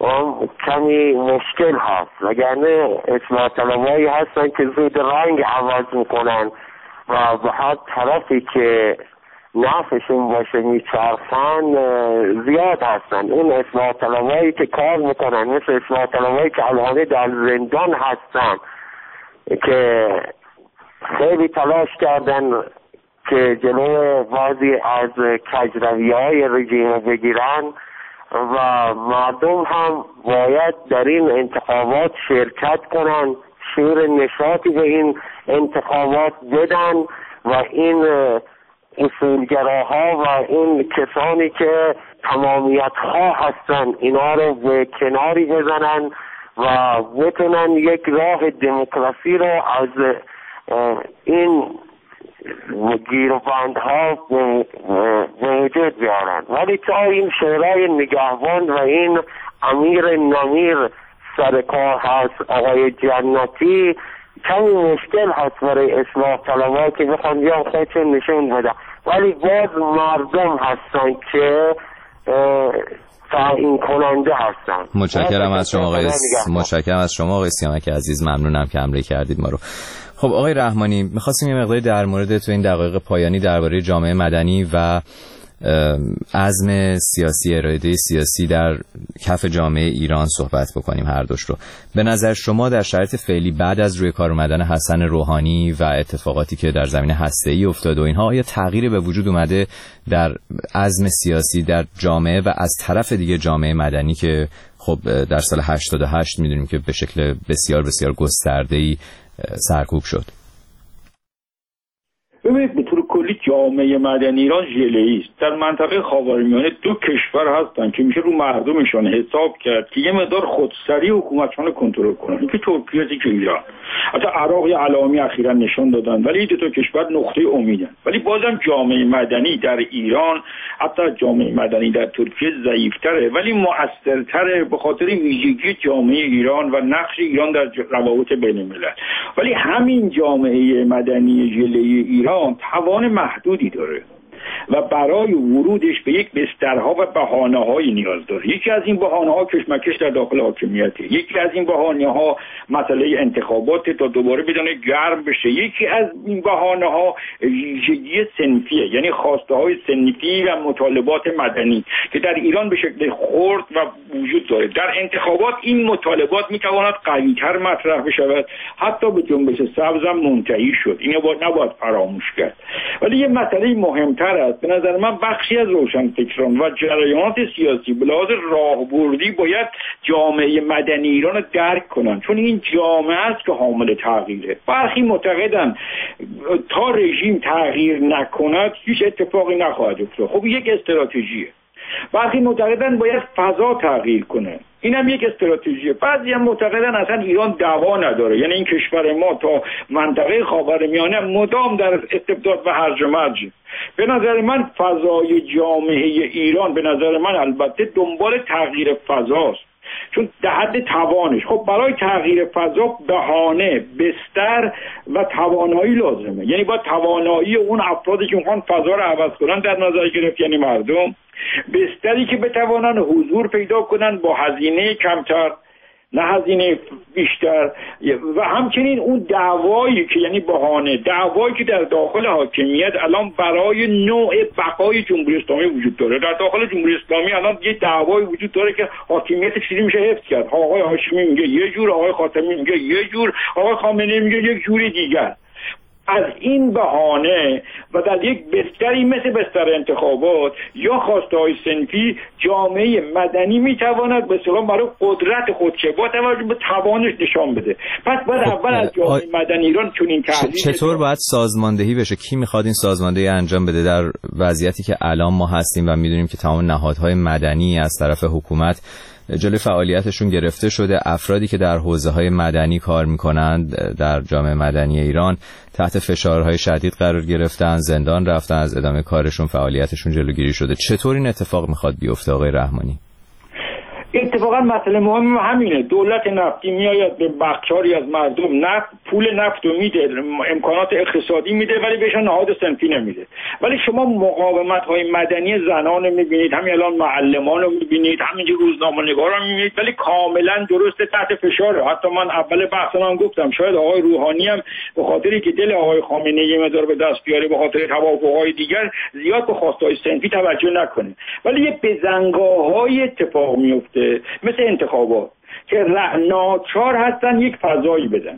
کمی مشکل هست، وگرنه اصلاح طلبایی هستن که زود رنگ عوض میکنن و به هر طرفی که نفعشون باشه میچرخن زیاد هستن. اون اصلاح طلبایی که کار میکنن مثل اصلاح طلبایی که الان در زندان هستن که خیلی تلاش کردن که جلو بعضی از کجروی‌های رژیم بگیرن و مردم هم باید در این انتخابات شرکت کنن، شور نشاطی به این انتخابات بدن و این اصولگراها و این کسانی که تمامیت خواه هستن اینا رو به کناری بزنن و بتونن یک راه دموکراسی رو از این گیروبندها به وجود بیارن. ولی تا این شورای نگهبان و این امیر نمیر سر کار هست آقای جنتی، کمی مشکل هست برای اصلاح طلبها که بخوان بیان خودشون نشون بدن، ولی باز مردم هستن که تعیین کننده هستن. متشکرم از شما آقای متشکرم از شما آقای سیامک عزیز، ممنونم که همراهی کردید ما رو. خب آقای رحمانی، می‌خواستیم یه مقداری در مورد تو این دقایق پایانی درباره جامعه مدنی و عزم سیاسی، اراده سیاسی در کف جامعه ایران صحبت بکنیم هر دوش رو. به نظر شما در شرایط فعلی بعد از روی کار اومدن حسن روحانی و اتفاقاتی که در زمینه هسته‌ای افتاده و اینها، آیا تغییری به وجود اومده در عزم سیاسی در جامعه و از طرف دیگه جامعه مدنی که خب در سال هشتاد و هشت می‌دونیم که به شکل بسیار بسیار گسترده‌ای سرکوب شد؟ ببینید به طور کلی جامعه مدنی ایران ژله‌ای است. در منطقه خاورمیانه دو کشور هستن که میشه رو مردمشون حساب کرد که یه مقدار خودسری حکومتشون کنترل کنن، که ترکیه است که ایران. حتی عراق یه علائمی اخیراً نشون دادن، ولی این دو تا کشور نقطه امیدن. ولی بازم جامعه مدنی در ایران حتی جامعه مدنی در ترکیه ضعیف‌تره ولی مؤثرتره به خاطر ویژگی جامعه ایران و نقش ایران در روابط بین‌الملل. ولی همین جامعه مدنی ژله‌ای ایران توان محدودی داره و برای ورودش به یک بسترها و بهانه‌های نیاز داره. یکی از این بهانه‌ها کشمکش در داخل حاکمیته، یکی از این بهانه‌ها مسئله انتخابات تا دوباره بدونه گرم بشه، یکی از این بهانه‌ها ویژگی صنفیه، یعنی خواسته‌های صنفی و مطالبات مدنی که در ایران به شکل خرد و وجود داره. در انتخابات این مطالبات می‌تواند قوی‌تر مطرح بشود، حتی به جنبش سبز هم منتهی شد. اینو باید نباید فراموش کرد. ولی یه مسئله مهمتر است، به نظر من بخشی از روشنفکران و جریانات سیاسی به لحاظ راهبردی باید جامعه مدنی ایران رو درک کنن، چون این جامعه است که حامل تغییره. برخی معتقدن تا رژیم تغییر نکند هیچ اتفاقی نخواهد افتاد. خب یک استراتژیه. برخی معتقدن باید فضا تغییر کنه، اینم یک استراتژیه. بعضی هم معتقدن اصلا ایران دعوا نداره، یعنی این کشور ما تا منطقه خاورمیانه مدام در استبداد و هرج و مرج. به نظر من فضای جامعه ایران به نظر من البته دنبال تغییر فضاست، چون در حد توانش. خب برای تغییر فضا بهانه، بستر و توانایی لازمه، یعنی با توانایی اون افرادی که میخوان فضا رو عوض کنن در نظر گرفت، یعنی مردم، بستری که بتوانن حضور پیدا کنن با هزینه کمتر نه هزینه بیشتر، و همچنین اون دعوایی که یعنی بهانه دعوایی که در داخل حاکمیت الان برای نوع بقای جمهوری اسلامی وجود داره. در داخل جمهوری اسلامی الان یه دعوایی وجود داره که حاکمیت چیزی میشه حفظ کرد. آقای هاشمی میگه یه جور، آقای خاتمی میگه یه جور، آقای خامنه‌ای میگه یک جوری دیگر. از این بهانه و در یک بستری مثل بستر انتخابات یا خواسته‌های صنفی جامعه مدنی میتواند به اصطلاح برای قدرت خودش با توجه به توانش نشان بده. پس باید اول از جامعه مدنی ایران چون این تحلیل چطور باید سازماندهی بشه؟ کی میخواد این سازماندهی انجام بده در وضعیتی که الان ما هستیم و میدونیم که تمام نهادهای مدنی از طرف حکومت جلوی فعالیتشون گرفته شده؟ افرادی که در حوزه‌های مدنی کار می‌کنند در جامعه مدنی ایران تحت فشارهای شدید قرار گرفتن، زندان رفتن، از ادامه کارشون، فعالیتشون جلوگیری شده. چطور این اتفاق میخواد بیفته آقای رحمانی؟ اتفاقا مسئله مهم همینه. دولت نفتی میآید به بخشاری از مردم نفت پول نفت رو میده، امکانات اقتصادی میده، ولی بهشون نهاد صنفی نمیده. ولی شما مقاومت های مدنی زنان رو میبینید، همین الان معلمان رو میبینید، همینجور روزنامه‌نگارا رو میبینید، ولی کاملا درسته تحت فشاره. حتی من اول بحثم هم گفتم شاید آقای روحانی هم به خاطری که دل آقای خامنه‌ای مدار به دست بیاره، به خاطر توافق‌های دیگر زیاد به خواستهای صنفی توجه نکنه. ولی یه بزنگاه‌های اتفاق میفته مثل انتخابات که ناچار هستن یک فضایی بدن.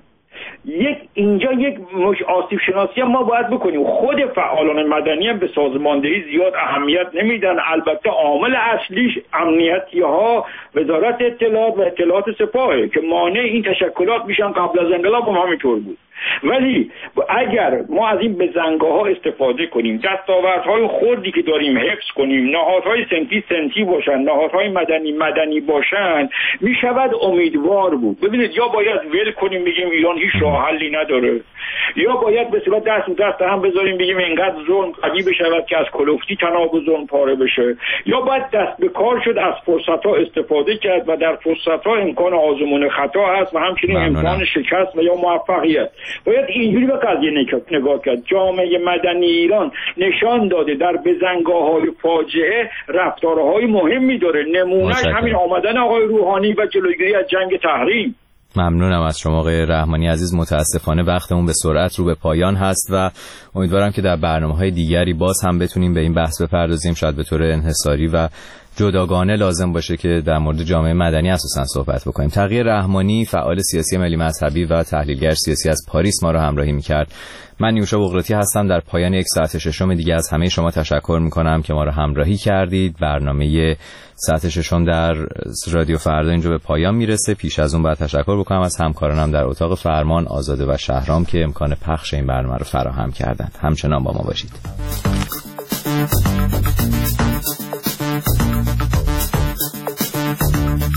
یک اینجا یک مش آسیب شناسی هم ما باید بکنیم. خود فعالان مدنی هم به سازماندهی زیاد اهمیت نمیدن. البته عامل اصلیش امنیتی ها، وزارت اطلاعات و اطلاعات سپاهه که مانع این تشکلات میشن. قبل از انقلاب هم همینطور بود. ولی اگر ما از این بزنگاه ها استفاده کنیم، دستاوردهای خردی که داریم حفظ کنیم، نهادهای صنفی صنفی باشن، نهادهای مدنی مدنی باشن، میشود امیدوار بود. ببینید یا باید ول کنیم بگیم ایران هیچ راه حلی نداره، یا باید به صورت دست و دست هم بذاریم بگیم اینقدر ظلم قوی بشود که از کلفتی تناب و ظلم پاره بشه، یا باید دست به کار شد، از فرصت ها استفاده کرد و در فرصت ها امکان آزمون خطا هست و همچنین امکان شکست و یا موفقیت. باید اینجوری به قضیه نگاه کرد. جامعه مدنی ایران نشان داده در بزنگاه‌های فاجعه رفتارهای مهمی داره. نمونهش همین آمدن آقای روحانی و جلوگیری از جنگ تحریم. ممنونم از شما آقای رحمانی عزیز. متاسفانه وقتمون به سرعت رو به پایان هست و امیدوارم که در برنامه‌های دیگری باز هم بتونیم به این بحث بپردازیم. شاید به طور انحصاری و جداگانه لازم باشه که در مورد جامعه مدنی اساساً صحبت بکنیم. تقی رحمانی، فعال سیاسی ملی مذهبی و تحلیلگر سیاسی از پاریس ما رو همراهی می‌کرد. من نیوشا بغراتی هستم. در پایان یک ساعت ششم دیگه از همه شما تشکر می‌کنم که ما رو همراهی کردید. برنامه ساعت ششم در رادیو فردا اینجا به پایان میرسه. پیش از اون باید تشکر بکنم از همکارانم در اتاق فرمان، آزاده و شهرام که امکان پخش این برنامه رو فراهم کردند. همچنان با ما باشید.